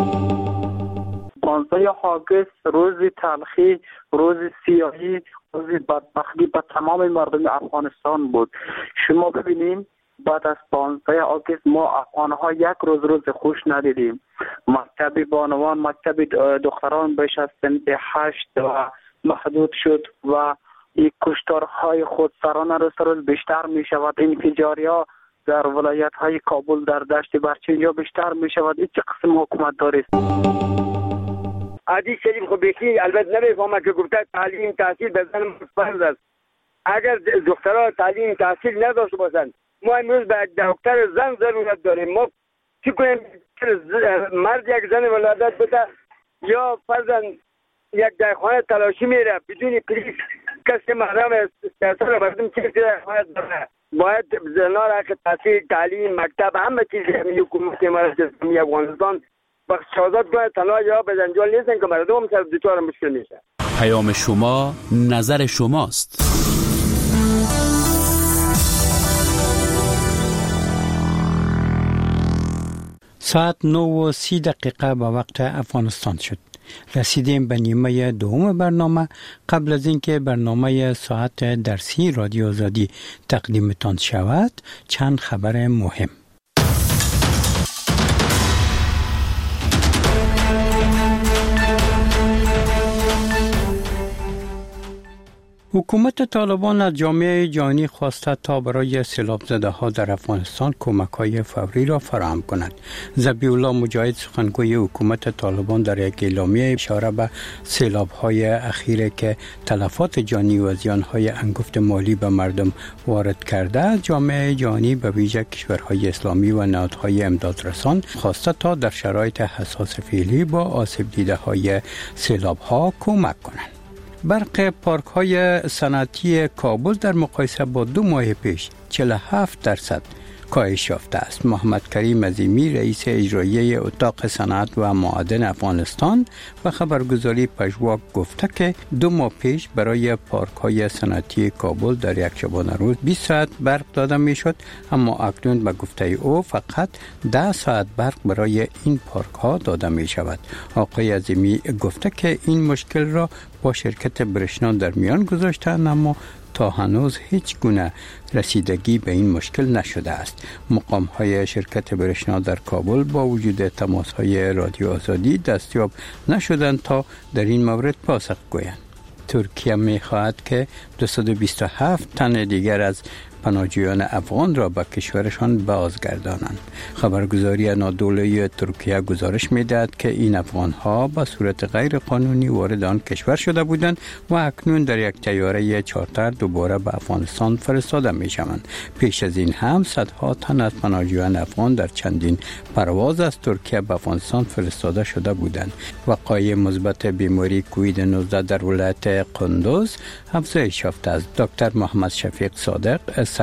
[SPEAKER 25] پانزده آگوست روز تلخی، روز سیاهی، روز بدبختی به تمام مردم افغانستان بود. شما ببینیم بعد از پانزده آگوست ما افغانها یک روز روز خوش ندیدیم. مکتب بانوان، مکتب دختران بیش از سنت هشت و محدود شد و این کشتارهای خودسرانه روز روز بیشتر می شود. انفجارها در ولایت های کابل، در دشت برچنجا بیشتر می شود. این چه قسم حکومت داری است؟
[SPEAKER 26] عادی شریف خو بیخی البته نمیفهمه که گفته تعلیم تحصیل به زن فرض است. اگر دخترها تعلیم تحصیل نداشته باشند ما امروز به دکتر زن ضرورت داریم. ما چی کنیم؟ مرد یک زن ولادت بده یا فرضاً یک دایخانه تلاشی میره بدون پلیس کسی محرم سیاست رو بردم چیزی دایخانه داره. باید زنان را که تحصیل تعلیم مکتب همه چیز همی حکومت امارات اسلامی افغانستان بخش آزاد کنه. تنها یا به زنجان نیستن که مردم هم سر دوچار مشکل میشه.
[SPEAKER 24] پیام شما نظر شماست.
[SPEAKER 1] ساعت نه و سی دقیقه به وقت افغانستان شد. رسیدیم به نیمه دوم برنامه. قبل از اینکه برنامه ساعت درسی رادیو آزادی تقدیمتان شود، چند خبر مهم. حکومت طالبان از جامعه جهانی خواسته تا برای سیلاب زده ها در افغانستان کمک های فوری را فراهم کند. ذبیح الله مجاهد سخنگوی حکومت طالبان در یک اعلامیه اشاره به سیلاب های اخیره که تلفات جانی و زیان های انگفت مالی به مردم وارد کرده از جامعه جهانی به ویژه کشورهای اسلامی و نهادهای امدادرسان خواسته تا در شرایط حساس فعلی با آسیب دیده های سیلاب ها کمک کنند. برق پارک های صنعتی کابل در مقایسه با دو ماه پیش چهل و هفت درصد کاهش یافته است. محمد کریم عظیمی رئیس اجرایی اتاق صنعت و معادن افغانستان به خبرگزاری پژواک گفته که دو ماه پیش برای پارک های صنعتی کابل در یک شبانه روز بیست ساعت برق داده می شد، اما اکنون به گفته او فقط ده ساعت برق برای این پارک ها داده می شود. آقای عظیمی گفته که این مشکل را با شرکت برشنا در میان گذاشتند، اما تا هنوز هیچ گونه رسیدگی به این مشکل نشده است. مقام های شرکت برشنا در کابل با وجود تماس های رادیو آزادی دستیاب نشدند تا در این مورد پاسخ گویند. ترکیه می خواهد که دویست و بیست و هفت تن دیگر از پناهجویان افغان را به کشورشان بازگردانند. خبرگزاری نادوله‌ای ترکیه گزارش می‌دهد که این افغان‌ها به صورت غیر قانونی وارد آن کشور شده بودند و اکنون در یک طیاره چارتر دوباره به افغانستان فرستاده می‌شوند. پیش از این هم صدها تن از پناهجویان افغان در چندین پرواز از ترکیه به افغانستان فرستاده شده بودند. وقایع مثبت بیماری کووید نوزده در ولایت قندوز افزایش یافته است. دکتر محمد شفیق صادق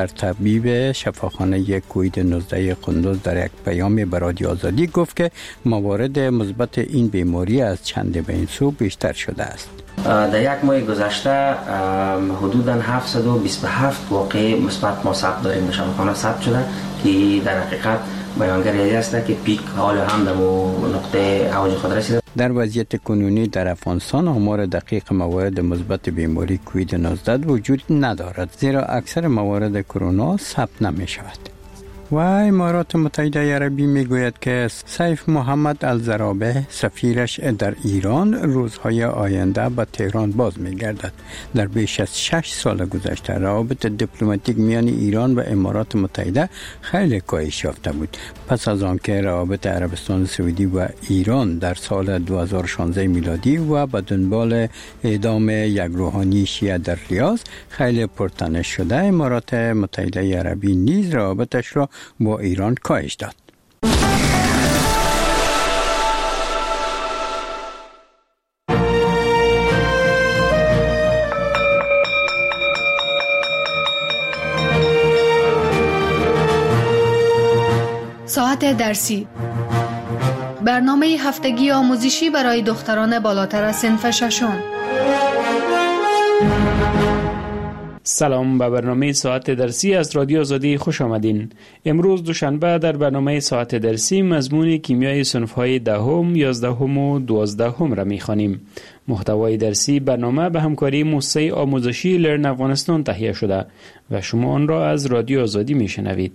[SPEAKER 1] سرطبیب شفاخانه کووید نوزده قندوز در یک پیام به رادیو آزادی گفت که موارد مثبت این بیماری از چند به این سو بیشتر شده است.
[SPEAKER 3] در یک ماه گذشته حدوداً هفتصد و بیست و هفت واقعه مثبت ما ثبت داریم، شفاخانه ثبت شده که در حقیقت بیانگری است که پیک حال هم در نقطه اوج خود رسیده.
[SPEAKER 1] در وضعیت کنونی در افغانستان آمار دقیق موارد مثبت بیماری کووید نوزده وجود ندارد، زیرا اکثر موارد کرونا ثبت نمی شود. و امارات متحده عربی می گوید که سیف محمد الزرابه سفیرش در ایران روزهای آینده به تهران باز می گردد. در بیش از شش سال گذشته روابط دیپلماتیک میان ایران و امارات متحده خیلی کاهش یافته بود. پس از آنکه روابط عربستان سعودی و ایران در سال دو هزار و شانزده میلادی و به دنبال اعدام یک روحانی شیعه در ریاض خیلی پرتنش شده، امارات متحده عربی نیز روابطش را با ایران کاهش داد.
[SPEAKER 2] ساعت درسی، برنامه هفتگی آموزشی برای دختران بالاتر از صنف ششم.
[SPEAKER 4] سلام، به برنامه ساعت درسی از رادیو آزادی خوش آمدین. امروز دوشنبه در برنامه ساعت درسی مضمون کیمیای صنف‌های دهم، یازدهم و دوازدهم را می‌خوانیم. محتوای درسی برنامه به همکاری موسسه آموزشی لرن افغانستان تهیه شده و شما آن را از رادیو آزادی می‌شنوید.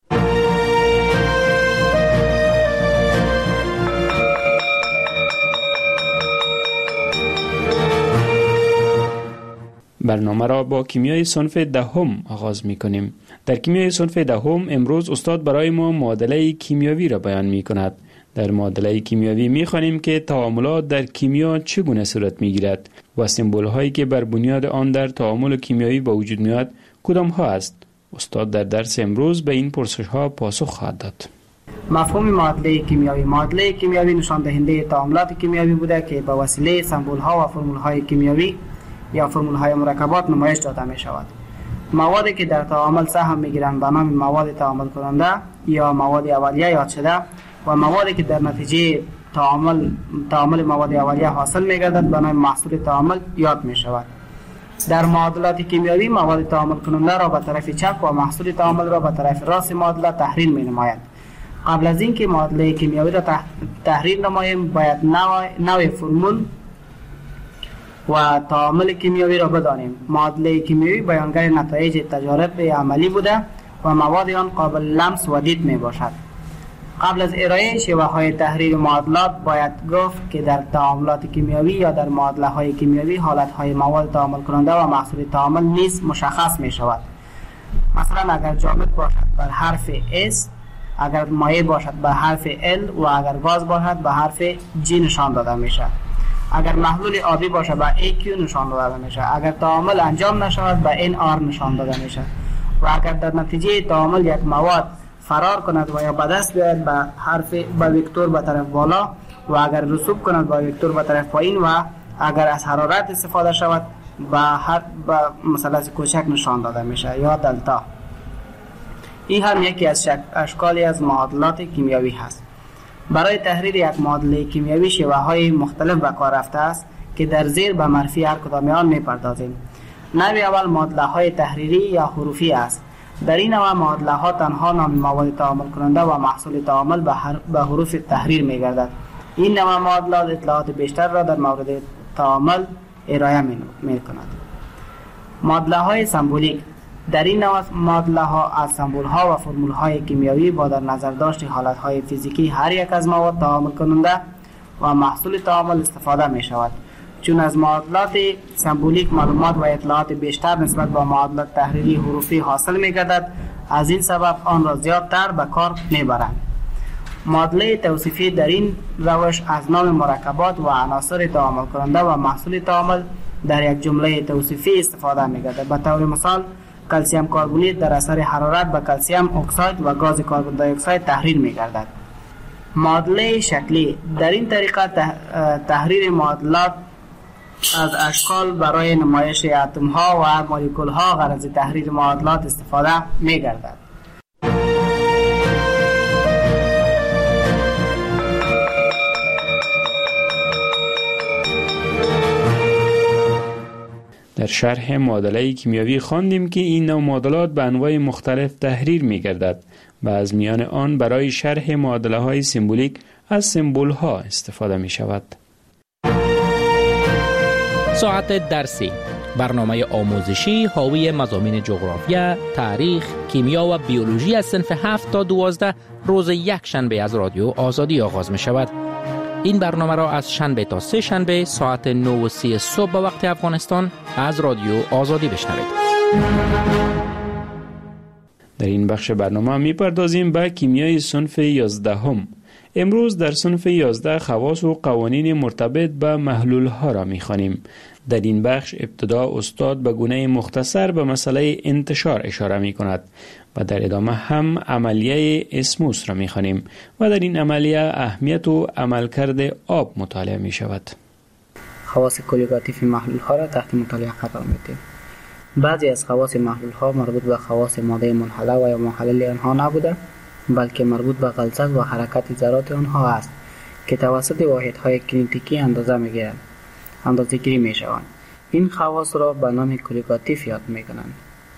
[SPEAKER 4] برنامه را با کیمیای صنف دهم آغاز می کنیم. در کیمیای صنف دهم امروز استاد برای ما معادله کیمیاوی را بیان می کند. در معادله کیمیاوی می خوانیم که تعاملات در کیمیا چگونه صورت می گیرد و سمبول هایی که بر بنیاد آن در تعامل کیمیایی با وجود می آید کدام ها است. استاد در درس امروز به این پرسش ها پاسخ خواهد داد.
[SPEAKER 8] مفهوم معادله کیمیایی. معادله کیمیایی نشان دهنده تعاملات کیمیایی بوده که به وسیله سمبول ها و فرمول های کیمیایی یا فرمول های مرکبات نمایش داده می شود. موادی که در تعامل سهم می گیرند به نام مواد تعامل کننده یا مواد اولیه یاد شده و موادی که در نتیجه تعامل تعامل مواد اولیه حاصل می گردد به نام محصول تعامل یاد می شود. در معادلات کیمیایی مواد تعامل کننده را به طرف چپ و محصول تعامل را به طرف راست معادله تحریر می نمایند. قبل از اینکه معادله کیمیایی را تحریر نماییم باید نوع, نوع فرمول و تعامل کیمیایی را بدانیم. معادله کیمیایی بیانگر نتایج تجارب عملی بوده و مواد آن قابل لمس و دید می باشد. قبل از ارائه شیوه های تحریر معادلات باید گفت که در تعاملات کیمیایی یا در معادله های کیمیایی حالت های مواد تعامل کننده و محصول تعامل نیز مشخص می شود. مثلا اگر جامد باشد بر حرف S، اگر مایع باشد به حرف L و اگر گاز باشد به حرف G نشان داده می شود. اگر محلول آبی باشد به ای کیو نشان داده می شود. اگر تعامل انجام نشود به ان آر نشان داده می شود. و اگر در نتیجه تعامل یک مواد فرار کند و یا به دست بیاید به حرف به وکتور به طرف بالا و اگر رسوب کند به وکتور به طرف پایین و اگر از حرارت استفاده شود به هر به مثلث کوچک نشان داده میشه یا دلتا. این هم یکی از اشکالی از معادلات کیمیایی هست. برای تحریر یک معادله کیمیایی شیوه های مختلف به کار رفته است که در زیر به معرفی هر کدام آن میپردازیم. نوع اول معادله های تحریری یا حروفی است. در این نوع معادله ها تنها نام مواد تعامل کننده و محصول تعامل به, به حروف تحریر می گردد. این نوع معادلات اطلاعات بیشتر را در مورد تعامل ارائه می کند. معادله های سمبولیک. در این نوع معادله ها از سمبول ها و فرمول های کیمیایی با در نظر داشت حالت های فیزیکی هر یک از مواد تعامل کننده و محصول تعامل استفاده می شود. چون از معادلات سمبولیک معلومات و اطلاعات بیشتر نسبت به معادلات تحریری حروفی حاصل می گردد، از این سبب آن را زیادتر به کار می برند. معادله توصیفی در این روش از نام مرکبات و عناصر تعامل کننده و محصول تعامل در یک جمله توصیفی استفاده می گردد. به طور مثال کلسیم کربونیت در اثر حرارت به کلسیم اکساید و گاز کربن دی اکساید تحریر می گردد. معادله شکلی. در این طریقه تحریر معادلات از اشکال برای نمایش اتم ها و مولکول ها غرض تحریر معادلات استفاده می گردد.
[SPEAKER 4] در شرح معادله کیمیایی خواندیم که این نوع معادلات به انواع مختلف تحریر می گردد و از میان آن برای شرح معادله های سمبولیک از سمبول ها استفاده می شود.
[SPEAKER 9] ساعت درسی، برنامه آموزشی حاوی مضامین جغرافیا، تاریخ، کیمیا و بیولوژی از صنف هفت تا دوازده روز یک شنبه از رادیو آزادی آغاز می شود. این برنامه را از شنبه تا سه شنبه ساعت نه و سی صبح به وقت افغانستان از رادیو آزادی بشنوید.
[SPEAKER 4] در این بخش برنامه می پردازیم به کیمیای صنف یازدهم. امروز در صنف یازده خواص و قوانین مرتبط به محلول ها را می خوانیم. در این بخش ابتدا استاد به گونه مختصر به مسئله انتشار اشاره می کند و در ادامه هم عملیه اسموس را می خوانیم و در این عملیه اهمیت و عملکرد آب مطالعه می شود.
[SPEAKER 8] خواص کلیگاتیف محلول ها را تحت مطالعه قرار می دهیم. بعضی از خواص محلول ها مربوط به خواص ماده منحله و یا محلل آنها نبوده، بلکه مربوط به غلظت و حرکت ذرات آنها است که توسط واحدهای کینتیکی اندازه می‌گیرند، اندازه‌گیری می‌شوند. این خواص را به نام کلیگاتیف یاد می‌کنند.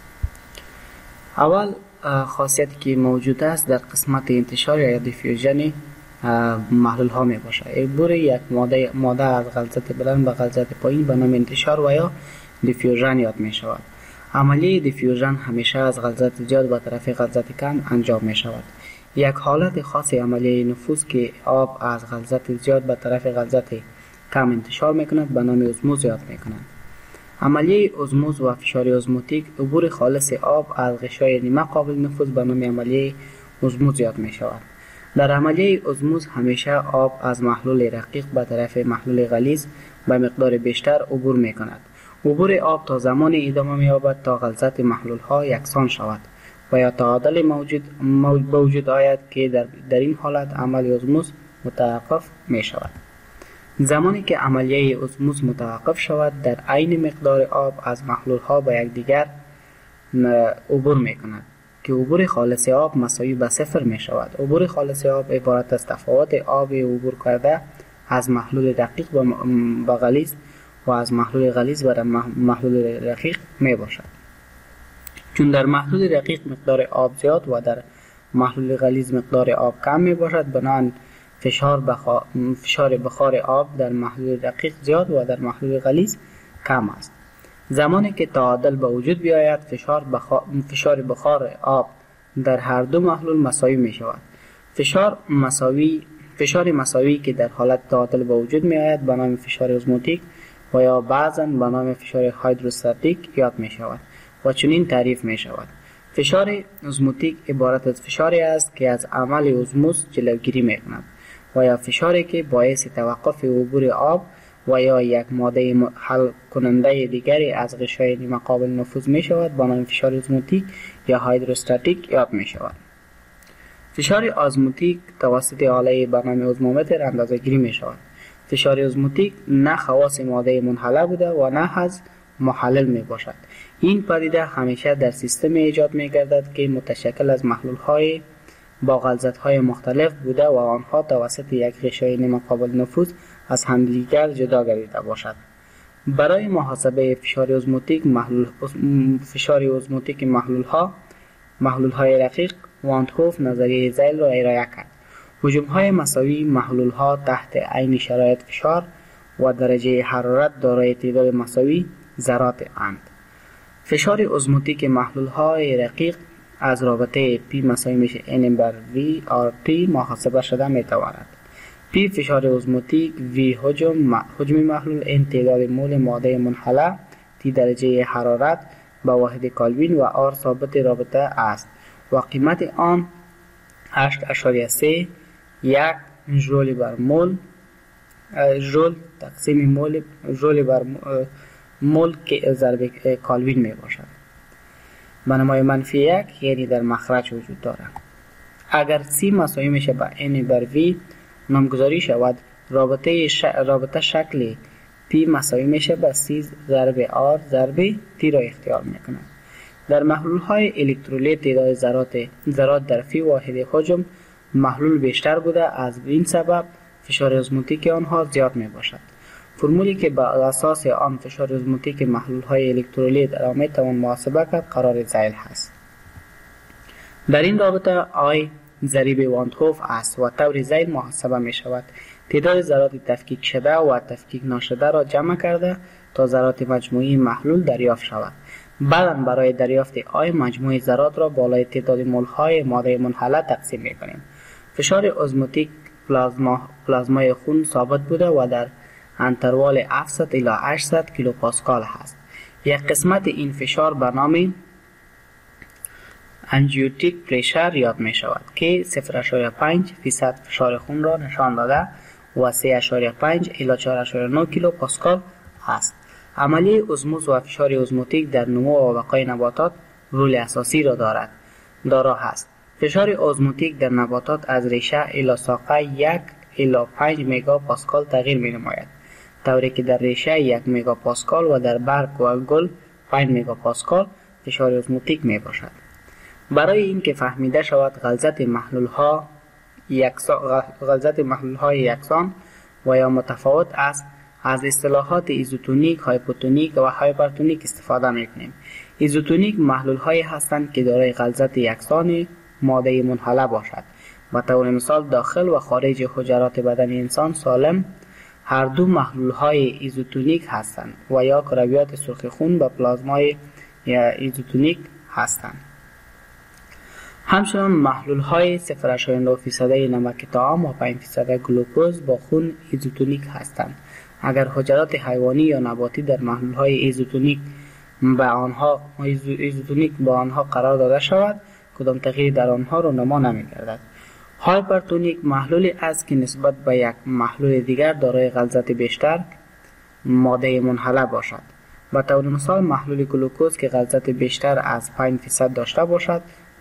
[SPEAKER 8] اول خاصیتی که موجود است در قسمت انتشار یا دیفیوژن محلول ها میباشد. عبور یک ماده ماده از غلظت بلند به غلظت پایین به نام انتشار و یا دیفیوژن یاد می‌شود. عملیه دیفیوژن همیشه از غلظت زیاد به طرف غلظت کم انجام می شود. یک حالت خاص عملیه نفوذ که آب از غلظت زیاد به طرف غلظت کم انتشار می کند به نام ازموز یاد می کند. عملیه ازموز و فشار ازموتیک عبور خالص آب از غشای نیمه قابل نفوذ به نام عملیه ازموز یاد می شود. در عملیه ازموز همیشه آب از محلول رقیق به طرف محلول غلیظ به مقدار بیشتر عبور می کند. عبور آب تا زمان ادامه می‌یابد تا غلظت محلول ها یکسان شود. و یا تعادل موجود به وجود آید که در, در این حالت عمل اسموس متوقف می شود. زمانی که عملیه اسموس متوقف شود در عین مقدار آب از محلول ها به یکدیگر عبور می کند که عبور خالص آب مساوی به صفر می شود. عبور خالص آب عبارت از تفاوت آب عبور کرده از محلول دقیق به غلیظ و از محلول غلیظ به محلول رقیق می باشد. چون در محلول رقیق مقدار آب زیاد و در محلول غلیظ مقدار آب کم می باشد، بنابراین فشار بخار فشار بخار آب در محلول رقیق زیاد و در محلول غلیظ کم است. زمانی که تعادل به وجود بیاید فشار بخار فشار بخار آب در هر دو محلول مساوی می شود. فشار مساوی فشار مساوی که در حالت تعادل به وجود می آید به نام فشار اسموتیک و یا بعضاً به نام فشار هایدروستاتیک یاد می شود و چنین تعریف می شود: فشار اسموتیک عبارت از فشاری است که از عمل اسموس جلوگیری می کند و یا فشاری که باعث توقف عبور آب و یا یک ماده حل کننده دیگری از غشای نیمه قابل نفوذ می شود به نام فشار اسموتیک یا هایدروستاتیک یاد می شود. فشار آزموتیک توسط آله به نام ازمومتر اندازه گیری می شود. فشار ازموتیک نه خواص ماده منحله بوده و نه از محلل می باشد. این پدیده همیشه در سیستم ایجاد می گردد که متشکل از محلول های با غلظت های مختلف بوده و آنها توسط یک غشای نیمه قابل نفوذ از همدیگر جدا گردیده باشد. برای محاسبه فشار ازموتیک محلول فشار ازموتیک محلول ها محلول های رقیق وانتهوف نظریه زیل را ارائه کرد. حجم های مساوی محلول ها تحت عین شرایط فشار و درجه حرارت دارای تعداد مساوی ذرات اند. فشار ازموتیک محلول های رقیق از رابطه P مساوی میشه N بر V آر T محاسبه شده می تواند. P فشار ازموتیک، V حجم حجم محلول، N تعداد مول ماده منحله، T درجه حرارت با واحد کلوین و R ثابت رابطه است و قیمت آن هشت اشاریه سه یک ژول بر مول ژول تقسیم مول ژول بر مول که ضرب کلوین می باشد. بنمای منفی یک یعنی در مخرج وجود دارد. اگر C مساوی میشه با N بر V نامگذاری شود، رابطه ش... رابطه شکل P مساوی میشه با C ضرب R ضرب T را اختیار میکنه. در محلول های الکترولیت تعداد ذرات ذرات در فی واحد حجم محلول بیشتر بوده، از این سبب فشار ازموتیک آنها زیاد می باشد. فرمولی که بر اساس آن فشار ازموتیک محلول های الکترولیت را می توان محاسبه کرد قرار زیل هست. در این رابطه I ضریب وانتهوف است و طور زیل محاسبه می شود. تعداد ذرات تفکیک شده و تفکیک نشده را جمع کرده تا ذرات مجموعی محلول دریافت شود. بعدا برای دریافت آی مجموع ذرات را بالای تعداد مول های ماده منحله تقسیم می کنیم. فشار ازموتیک پلازما پلازمای خون ثابت بوده و در انتروال هفتصد الی هشتصد کیلو پاسکال است. یک قسمت این فشار به نام انژیوتیک پرشر یاد می شود که صفر اشاریه پنج فیصد فشار خون را نشان داده و سه اشاریه پنج الی چهار اشاریه نه کیلو پاسکال است. عملیه اسموس و فشار ازموتیک در نمو و بقای نباتات رول اساسی را دارد دارا هست. فشار ازموتیک در نباتات از ریشه الی ساقه یک الی پنج مگا پاسکال تغییر می نماید، طوری که در ریشه یک مگا پاسکال و در برگ و گل پنج مگا پاسکال فشار ازموتیک می باشد. برای اینکه فهمیده شود غلظت محلول ها یکسان غلظت محلول های یکسان و یا متفاوت است، از اصطلاحات ایزوتونیک، هایپوتونیک و هایپرتونیک استفاده می‌کنیم. ایزوتونیک محلول هایی هستند که دارای غلظت یکسان ماده منحله باشد. به طور مثال داخل و خارج حجرات بدن انسان سالم هر دو محلول های ایزوتونیک هستند و یا کرویات سرخ خون به پلازمای ایزوتونیک هستند. همچنان محلول های صفر اشاریه نه فیصد نمک طعام و پنج فیصد گلوکوز با خون ایزوتونیک هستند. اگر حجرات حیوانی یا نباتی در محلول های ایزوتونیک به آنها ایزوتونیک با آنها قرار داده شود، کدام تغییر در آنها رونما نمی‌گردد. هایپرتونیک محلولی است که نسبت به یک محلول دیگر دارای غلظت بیشتر ماده منحله باشد. به طور مثال محلول گلوکوز که غلظت بیشتر از پنج فیصد داشته باشد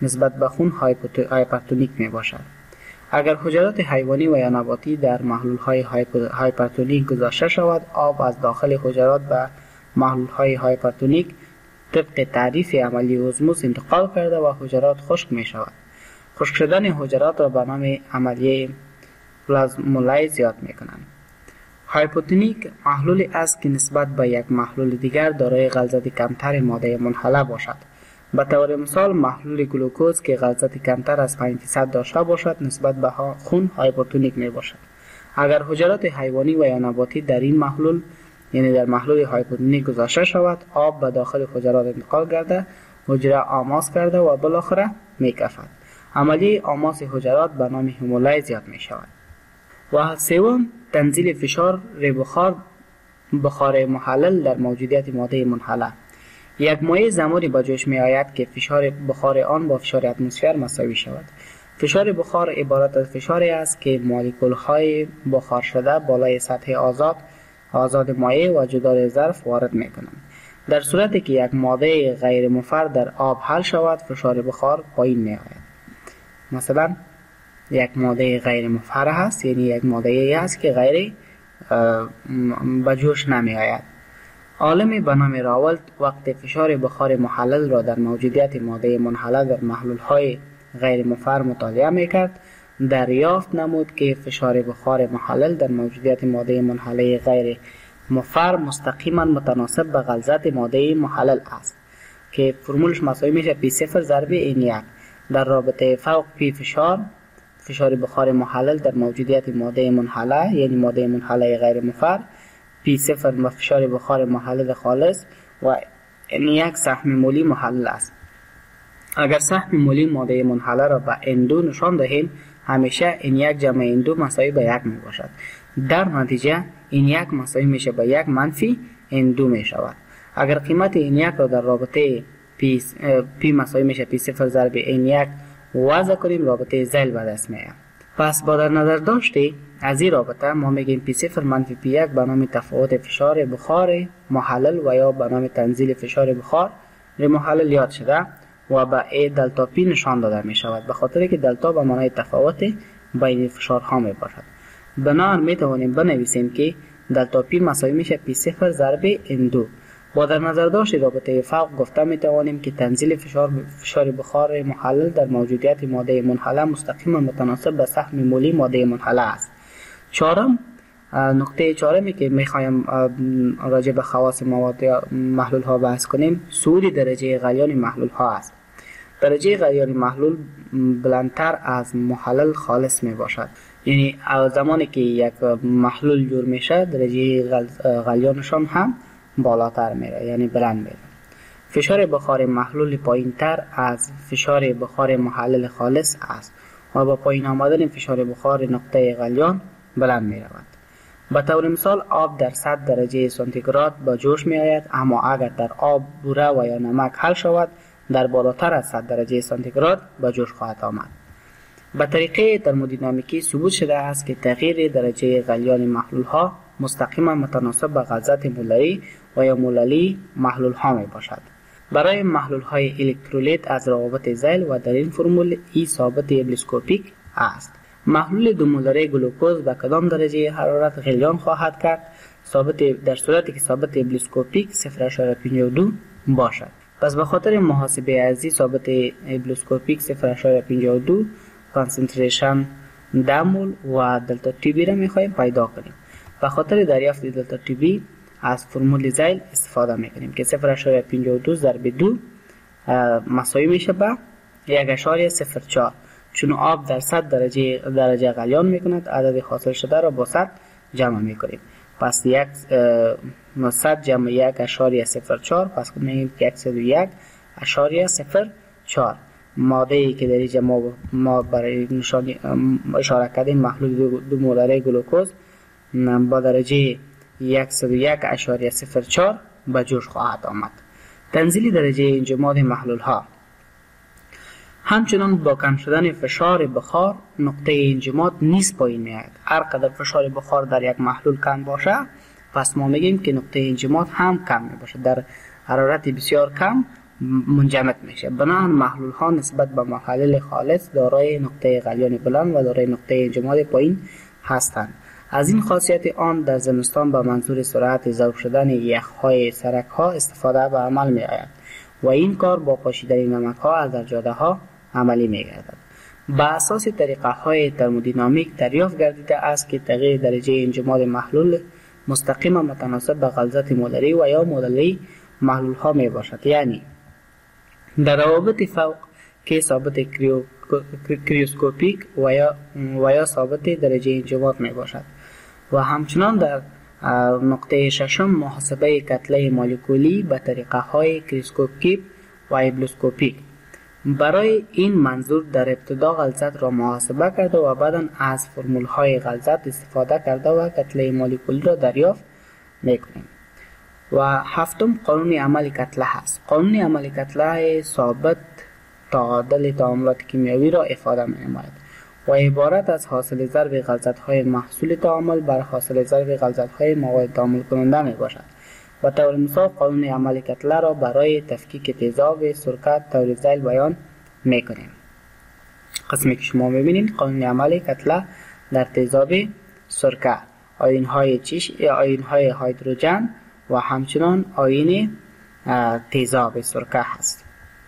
[SPEAKER 8] نسبت به خون هایپرتونیک می باشد. اگر حجرات حیوانی و یا نباتی در محلول‌های هایپرتونیک گذاشته شود، آب از داخل حجرات به محلول‌های هایپرتونیک طبق تعریف عملی اوزموس انتقال کرده و حجرات خشک می شود. خشک شدن حجرات را به نام عملیه پلازمولیز می کنند. هایپوتونیک محلولی است که نسبت به یک محلول دیگر دارای غلظت کمتر ماده منحله باشد. به طور مثال محلول گلوکوز که غلظت کمتر از پنج درصد داشته باشد نسبت به خون هایپوتونیک می باشد. اگر حجرات حیوانی و یا نباتی در این محلول یعنی در محلول هایپوتونیک گذاشته شود، آب به داخل حجرات انتقال کرده، حجره آماس کرده و بالاخره می کفد. عملیه آماس حجرات به نام هیمولیز یاد می شود. و سوم تنزیل فشار بخار بخار محلل در موجودیت ماده منحله. یک مایع زمانی به جوش می آید که فشار بخار آن با فشار اتمسفر مساوی شود. فشار بخار عبارت از فشاری است که مولکول های بخار شده بالای سطح آزاد آزاد مایع و جدار ظرف وارد می کنند. در صورتی که یک ماده غیر مفر در آب حل شود، فشار بخار پایین می آید. مثلا یک ماده غیر مفر هست، یعنی یک ماده ای است که غیر به جوش نمی آید. عالمی به نام راولت وقت فشار بخار محلل را در موجودیت ماده منحله در محلول های غیر مفر مطالعه می کرد، دریافت نمود که فشار بخار محلل در موجودیت ماده منحله غیر مفر مستقیما متناسب به غلظت ماده محلل است که فرمولش مساوی میشه پی صفر ضرب این یک. در رابطه فوق پی فشار فشار بخار محلل در موجودیت ماده منحله یعنی ماده منحله غیر مفر، پی صفر و فشار بخار محلل خالص و این یک سهم مولی محلل است. اگر سهم مولی ماده منحله را به ان دو نشان دهیم، همیشه این یک جمع این دو مساوی به یک می باشد. در نتیجه این یک مساوی میشه به یک منفی این دو می شود. اگر قیمت این یک را در رابطه پی, پی مساوی میشه پی صفر ضرب این یک وضع کنیم، رابطه زیل به دست میاد. پس با در نظر داشته از این رابطه ما میگیم پی صفر منفی پی یک به نام تفاوت فشار بخار محلل و یا به نام تنزیل فشار بخار محلل یاد شده و به ای دلتا پی نشان داده می شود، به خاطر که دلتا به معنای تفاوت بین فشارها می باشد. بنابراین می توانیم بنویسیم که دلتا پی مساوی میشه پی صفر ضرب این دو. با در نظر داشت رابطه فوق گفته می توانیم که تنزیل فشار فشار بخار محلل در موجودیت ماده منحله مستقیما متناسب به سهم مولی ماده منحله است. چهارم نقطه چهارمی که می خواهیم راجع به خواص مواد محلول ها بحث کنیم، صعود درجه غلیان محلول ها است. درجه غلیان محلول بلندتر از محلل خالص می باشد، یعنی زمانی که یک محلول جور میشه درجه غلیانشان هم بالاتر میره، یعنی بلند میره. فشار بخار محلول پایین تر از فشار بخار محلل خالص است و با پایین آمدن فشار بخار نقطه غلیان بلند می رود. به طور مثال آب در صد درجه سانتیگراد به جوش می آید، اما اگر در آب بوره و یا نمک حل شود در بالاتر از صد درجه سانتیگراد به جوش خواهد آمد. به طریقه ترمودینامیکی ثبوت شده است که تغییر درجه غلیان محلول ها مستقیما متناسب به غلظت مولری و یا موللی محلول ها می باشد. برای محلول های الکترولیت از روابط ذیل و در این فرمول ای ثابت ابلیسکوپیک است. محلول دو مولری گلوکوز به کدام درجه حرارت غلیان خواهد کرد؟ ثابت در صورتی که ثابت ابلیسکوپیک صفر ممیز پنجاه و دو باشد. پس به خاطر محاسبه ارزی ثابت ابلیسکوپیک صفر ممیز پنجاه و دو کانسنتریشن ده مول و دلتا تی بی را می‌خواهیم پیدا کنیم. به خاطر دریافت دلتا تی بی از فرمول ذیل استفاده می‌کنیم که صفر ممیز پنجاه و دو ضرب دو مساوی میشه به یک ممیز صفر چهار. چون آب در صد درجه درجه غلیان میکند، عدد حاصل شده را با صد جمع میکنیم. پس یک صد جمع یک اشاریه صفر چهار، پس میگیم که صد و یک اشاریه صفر چهار. ماده ای که در اینجا ما, ما برای نشان اشاره کردیم محلول دو, دو مولری گلوکوز با درجه صد و یک اشاریه صفر چهار به جوش خواهد آمد. تنزیل درجه انجماد محلول ها. همچنان با کم شدن فشار بخار نقطه انجماد نیز پایین میاد. هر قدر فشار بخار در یک محلول کم باشه پس ما میگیم که نقطه انجماد هم کم می باشه. در حرارت بسیار کم منجمد میشه. بنابراین محلول ها نسبت به محلل خالص دارای نقطه غلیان بلند و دارای نقطه انجماد پایین هستند. از این خاصیت آن در زمستان به منظور سرعت ذوب شدن یخ‌های سرک ها استفاده به عمل می آید و این کار با پاشیدن نمک ها از در جاده ها عملی می گردد. با اساس طریقه های ترمودینامیک دریافت گردیده است که تغییر درجه انجماد محلول مستقیما متناسب به غلظت مولری و یا مولری محلول ها می باشد. یعنی در روابط فوق که ثابت کریو کریوسکوپیک و یا و یا ثابت درجه انجماد می باشد و همچنان در نقطه ششم محاسبه کتله مولکولی به طریقه های کریوسکوپیک و ایبلوسکوپیک. برای این منظور در ابتدا غلظت را محاسبه کرده و بعدا از فرمول های غلظت استفاده کرده و کتله مولکولی را دریافت میکنیم. و هفتم قانون عمل کتله هست. قانون عمل کتله ثابت تعادل تعاملات کیمیایی را افاده می نماید و عبارت از حاصل ضرب غلظت های محصول تعامل بر حاصل ضرب غلظت های مواد تعامل کننده می باشد. و طور مثال قانون عمل کتله را برای تفکیک تیزاب سرکه طور ذیل بیان می کنیم. قسمی که شما می بینید قانون عمل کتله در تیزاب سرکه آیین های چیش یا آیین های هیدروژن و همچنان آیین تیزاب سرکه هست.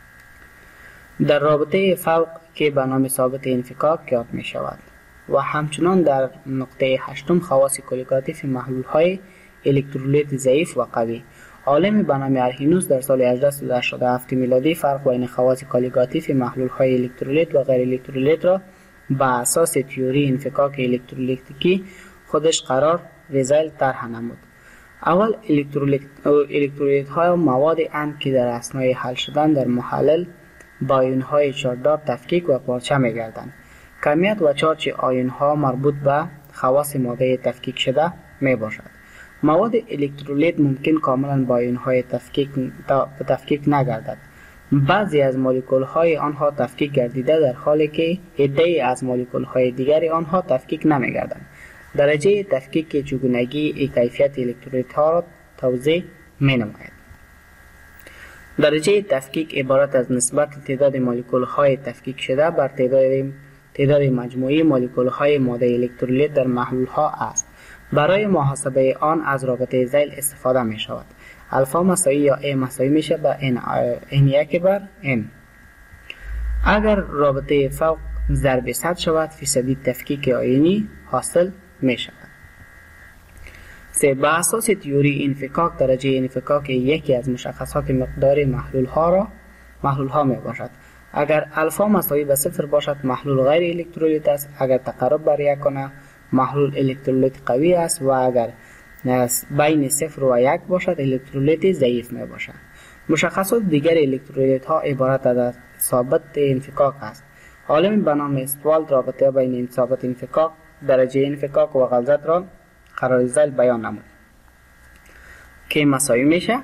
[SPEAKER 8] در رابطه فوق که به نام ثابت انفکاک یاد می شود و همچنان در نقطه هشتم خواص کلیگاتیف محلول های الکترولیت ضعیف و قوی. عالم به نام ارهینوس در سال هزار و هشتصد و هفت میلادی فرق بین خواص کلیگاتیف محلول های الکترولیت و غیر الکترولیت را به اساس تئوری انفکاک الکترولیتیکی خودش قرار ریزل طرح نمود. اول الکترولیت الکترولیت ها مواد اند که در اثنای حل شدن در محلل با آیون های چارجدار تفکیک و پارچه می گردند. کمیت و چارج آیون ها مربوط به خواص ماده تفکیک شده می باشد. مواد الکترولیت ممکن کاملا با آیون های تفکیک تفکیک نگردد. بعضی از مولکول های آنها تفکیک گردیده در حالی که عده‌ای از مولکول های دیگری آنها تفکیک نمی گردند. درجه تفکیک چگونگی کیفیت الکترولیت ها را توضیح می نماید. درجه تفکیک عبارت از نسبت تعداد مولکول های تفکیک شده بر تعداد تعداد مجموعی مولکول های ماده الکترولیت در محلول ها است. برای محاسبه آن از رابطه ذیل استفاده می شود. الفا مساوی یا A مساوی میشه به N N یک بر N. اگر رابطه فوق ضرب صد شود فیصدی تفکیک آیونی حاصل می شود. سه با اساس تئوری انفکاک درجه انفکاک یکی از مشخصات مقدار محلول ها را محلول ها می باشد. اگر الفا مساوی به صفر باشد محلول غیر الکترولیت است. اگر تقرب بر یک کنه محلول الکترولیت قوی است و اگر بین صفر و یک باشد الکترولیت ضعیف می باشد. مشخصات دیگر الکترولیت ها عبارت از ثابت انفکاک است. عالم به نام استوالد رابطه بین این ثابت انفکاک درجه انفکاک و غلظت را قرار ذیل بیان نمود که مساوی میشه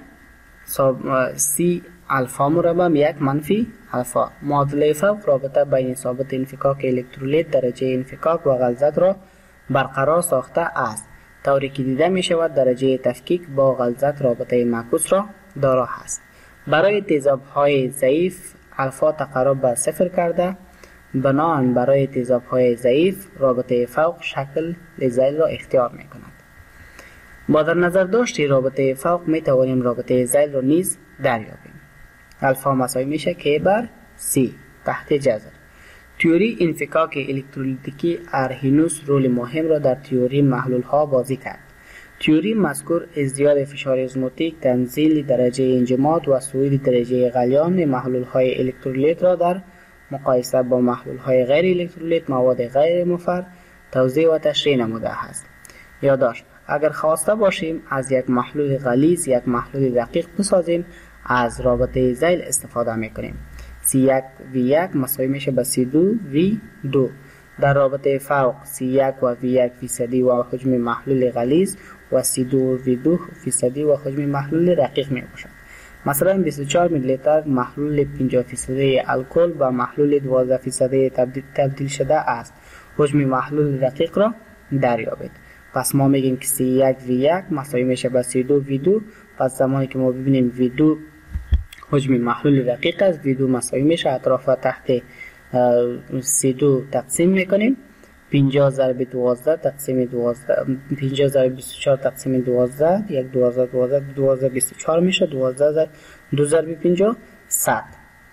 [SPEAKER 8] سی الفا مربع یک منفی الفا. معادله فوق رابطه بین ثابت انفکاک الکترولیت درجه انفکاک و غلظت را برقرار ساخته است. طوری که دیده می شود درجه تفکیک با غلظت رابطه معکوس را دارا است. برای تیزاب های ضعیف الفا تقرب به صفر کرده بنابراین برای تیزاب های ضعیف رابطه فوق شکل ذیل را اختیار می کند. با در نظر داشت رابطه فوق می توانیم رابطه ذیل را نیز دریابیم. الفا مساوی میشه که بر سی تحت جذر. تئوری انفکاک الکترولیتیکی ارهینوس رول مهم را در تئوری محلول ها بازی کرد. تئوری مذکور ازدیاد فشار ازموتیک، تنزیل درجه انجماد و صعود درجه غلیان محلول های الکترولیت را در مقایسه با محلول های غیر الکترولیت مواد غیر مفر توضیح و تشریح نموده است. یادداشت: اگر خواسته باشیم از یک محلول غلیظ یک محلول دقیق بسازیم از رابطه ذیل استفاده میکنیم. سی یک وی یک مساوی میشه به سی دو وی دو. در رابطه فوق سی یک و وی یک فیصدی و حجم محلول غلیظ و سی دو وی دو فیصدی و حجم محلول رقیق می باشد. مثلا بیست و چهار میلی لیتر محلول پنجاه فیصدی الکل با محلول دوازده فیصدی تبدیل, تبدیل شده است. حجم محلول رقیق را دریابید. پس ما میگیم که سی یک وی یک مساوی میشه به سی دو وی دو. پس زمانی که ما ببینیم وی دو حجم محلول دقیق است. وی دو مساوی میشه، اطراف تحت سی دو تقسیم میکنیم. پنجاه ضرب دوازده تقسیم دوازده، پنجاه ضرب بیست و چهار تقسیم دوازده، یک دوازده دوازده دوازده بیست و چهار میشه. دوازده ضرب دو ضرب پنجاه صد.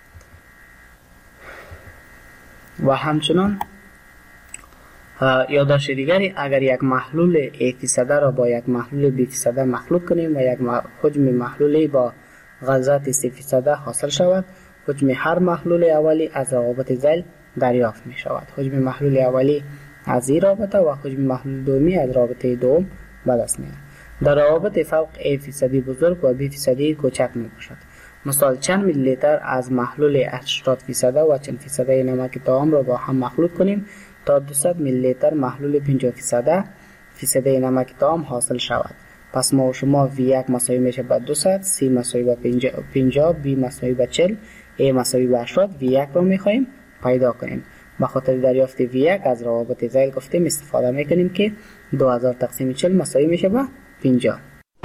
[SPEAKER 8] و همچنان یادداشت دیگری، اگر یک محلول A فیصده را با یک محلول B فیصده مخلوط کنیم و یک حجم محلولی با غلظت سه فیصده حاصل شود، حجم هر محلول اولی از روابط ذیل دریافت می شود. حجم محلول اولی از این رابطه و حجم محلول دومی از رابطه دوم به دست می آید. در روابط فوق A فیصدی بزرگ و B فیصدی کوچک می باشد. مثال چند میلی لیتر از محلول هشتاد فیصده و چند فیصده نمک طعام را با هم مخلوط کنیم تا دویست میلی لیتر محلول پنجاه فیصده فیصده نمک طعام حاصل شود. پس ما و شما وی یک مساوی میشه به دویست، C مساوی به پنجاه، B مساوی به چهل، A مساوی به هشتاد. وی یک را میخواهیم پیدا کنیم. به خاطر دریافت وی یک از روابط ذیل گفتیم استفاده میکنیم که دو هزار تقسیم چهل مساوی میشه به پنجاه.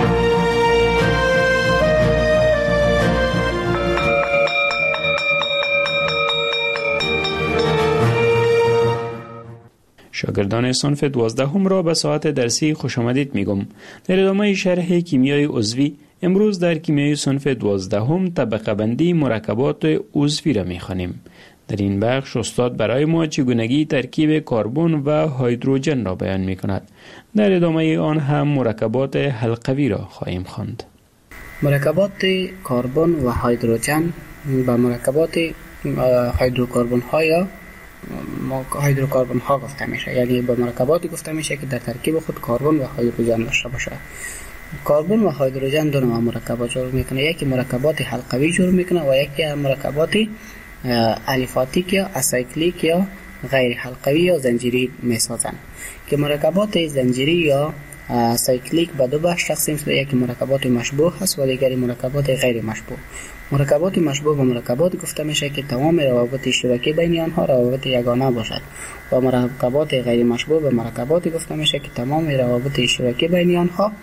[SPEAKER 4] شاگردان صنف دوازدهم را به ساعت درسی خوش آمدید میگم. در ادامه شرح کیمیای عضوی امروز در کیمیای صنف دوازدهم طبقه بندی مرکبات عضوی را میخوانیم. در این بخش استاد برای ما چگونگی ترکیب کربن و هیدروژن را بیان میکند. در ادامه آن هم مرکبات حلقوی را خواهیم خواند.
[SPEAKER 8] مرکبات کربن و هیدروژن با مرکبات هیدروکربن ها یا هیدروکربن ها گفته میشه، یعنی با مرکباتی گفته میشه که در ترکیب خود کربن و هیدروژن داشته باشه. کربن و هیدروژن دو نوع مرکبات جور میکنه، یکی مرکبات حلقوی جور میکنه و یکی مرکبات الیفاتیک یا اسایکلیک یا غیر حلقوی یا زنجیری میسازن. که مرکبات زنجیری یا سایکلیک به دو بخش تقسیم شده، یکی مرکبات مشبوه هست و دیگری مرکبات غیر مشبوه. مرکبات مشبوه و مرکبات گفته میشه که تمام روابط اشتراکی بین آنها روابط یگانه باشد و مرکبات غیر مشبوه و مرکبات گفته میشه که تمام روابط اشتراکی بین آنها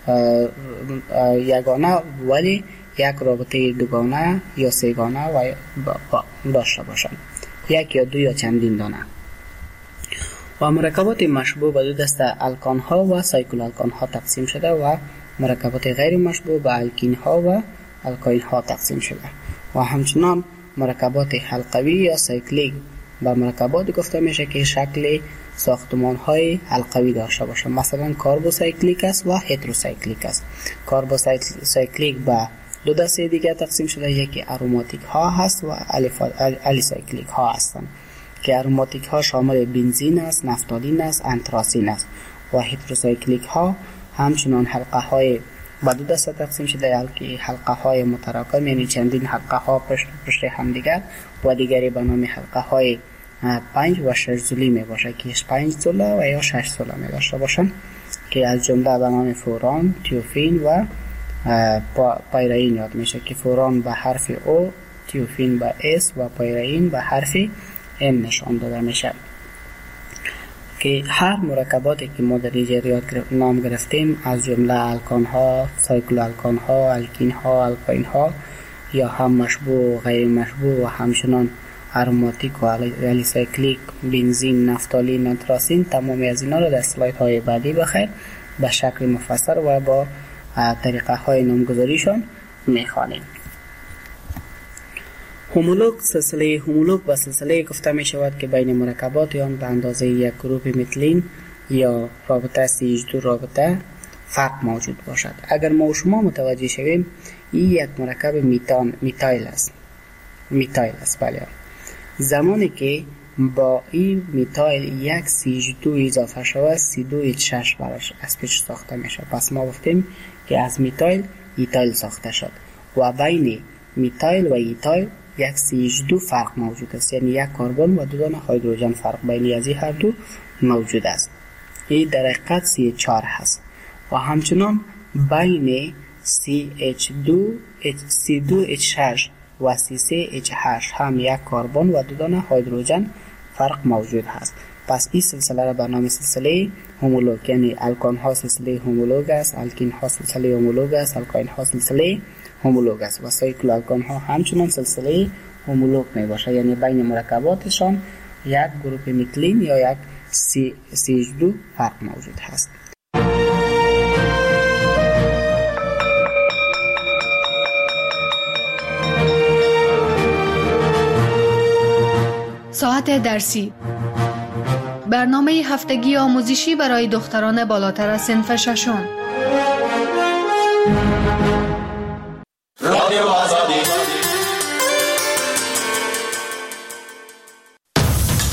[SPEAKER 8] یگانه ولی یک رابطه دوگانه یا سه‌گانه و داشته باشند، یک یا دو یا چندین دانه. و مرکبات مشبوه به دو دسته الکان ها و سایکل الکان ها تقسیم شده و مرکبات غیر مشبوه به الکین ها و الکاین ها تقسیم شده. و همچنان مرکبات حلقوی یا سایکلیک به مرکبات گفته میشه که شکل ساختمان های حلقوی داشته باشه، مثلا کاربوسایکلیک است و هتروسایکلیک است. کاربوسایکلیک به دو دسته دیگه تقسیم شده، یکی اروماتیک ها هست و الیسایکلیک ها هستند که اروماتیک ها شامل بنزین است، نفتالین است، انتراسین است. و هتروسایکلیک ها همچنان حلقه های به دو دسته تقسیم شده، که حلقه های متراکم یعنی چندین حلقه ها پشت پشت هم دیگر و دیگری به نام حلقه های پنج و شش زولی می باشه که پنج زوله و یا شش زوله می داشته باشن که از جمله به نام فوران، تیوفین و پایرین یاد میشه که فوران به حرف او، تیوفین به اس و پایرین به حرف ام نشان داده میشه. که هر مرکباتی که ما در اینجا نام گرفتیم از جمله الکان ها، سایکل الکان ها، الکین ها، الکاین ها یا هم مشبوه و غیر مشبوه و همچنان اروماتیک و الیسایکلیک، بنزین، نفتالین، انتراسین، تمامی از اینا رو در اسلاید های بعدی بخیر به شکل مفصل و با طریقه های نامگذاریشان میخوانیم. هومولوگ، سلسله هومولوگ و سلسله گفته می شود که بین مرکبات آن به اندازه یک گروپ متلین یا رابطه سی اچ دو رابطه فرق موجود باشد. اگر ما و شما متوجه شویم این یک مرکب میتان میتایل است. میتایل است بله. زمانی که با این میتایل یک سی اچ دو اضافه شود سی دو اچ شش براش از پیش ساخته میشه. پس ما گفتیم که از میتایل ایتایل ساخته شد و بین میتایل و ایتایل یک سی اچ دو فرق موجود است، یعنی یک کربن و دو دانه هیدروژن فرق بین از این هر دو موجود است. این در حقیقت سی اچ چهار هست و همچنان بین سی اچ دو سی دو اچ شش و سی سه اچ هشت هم یک کربن و دو دانه هیدروژن فرق موجود هست. پس این سلسله را به نام سلسله هومولوگ، یعنی الکان ها سلسله هومولوگ است، الکین ها سلسله هومولوگ است، الکاین ها سلسله هومولوگ است و سایکلوآلکان ها همچنان سلسله هومولوگ می باشه، یعنی بین مرکباتشان یک گروه میتیلین یا یک سی اچ دو فرق موجود هست.
[SPEAKER 2] ساعت درسی، برنامه هفتگی آموزشی برای دختران بالاتر از صنف ششم. رادیو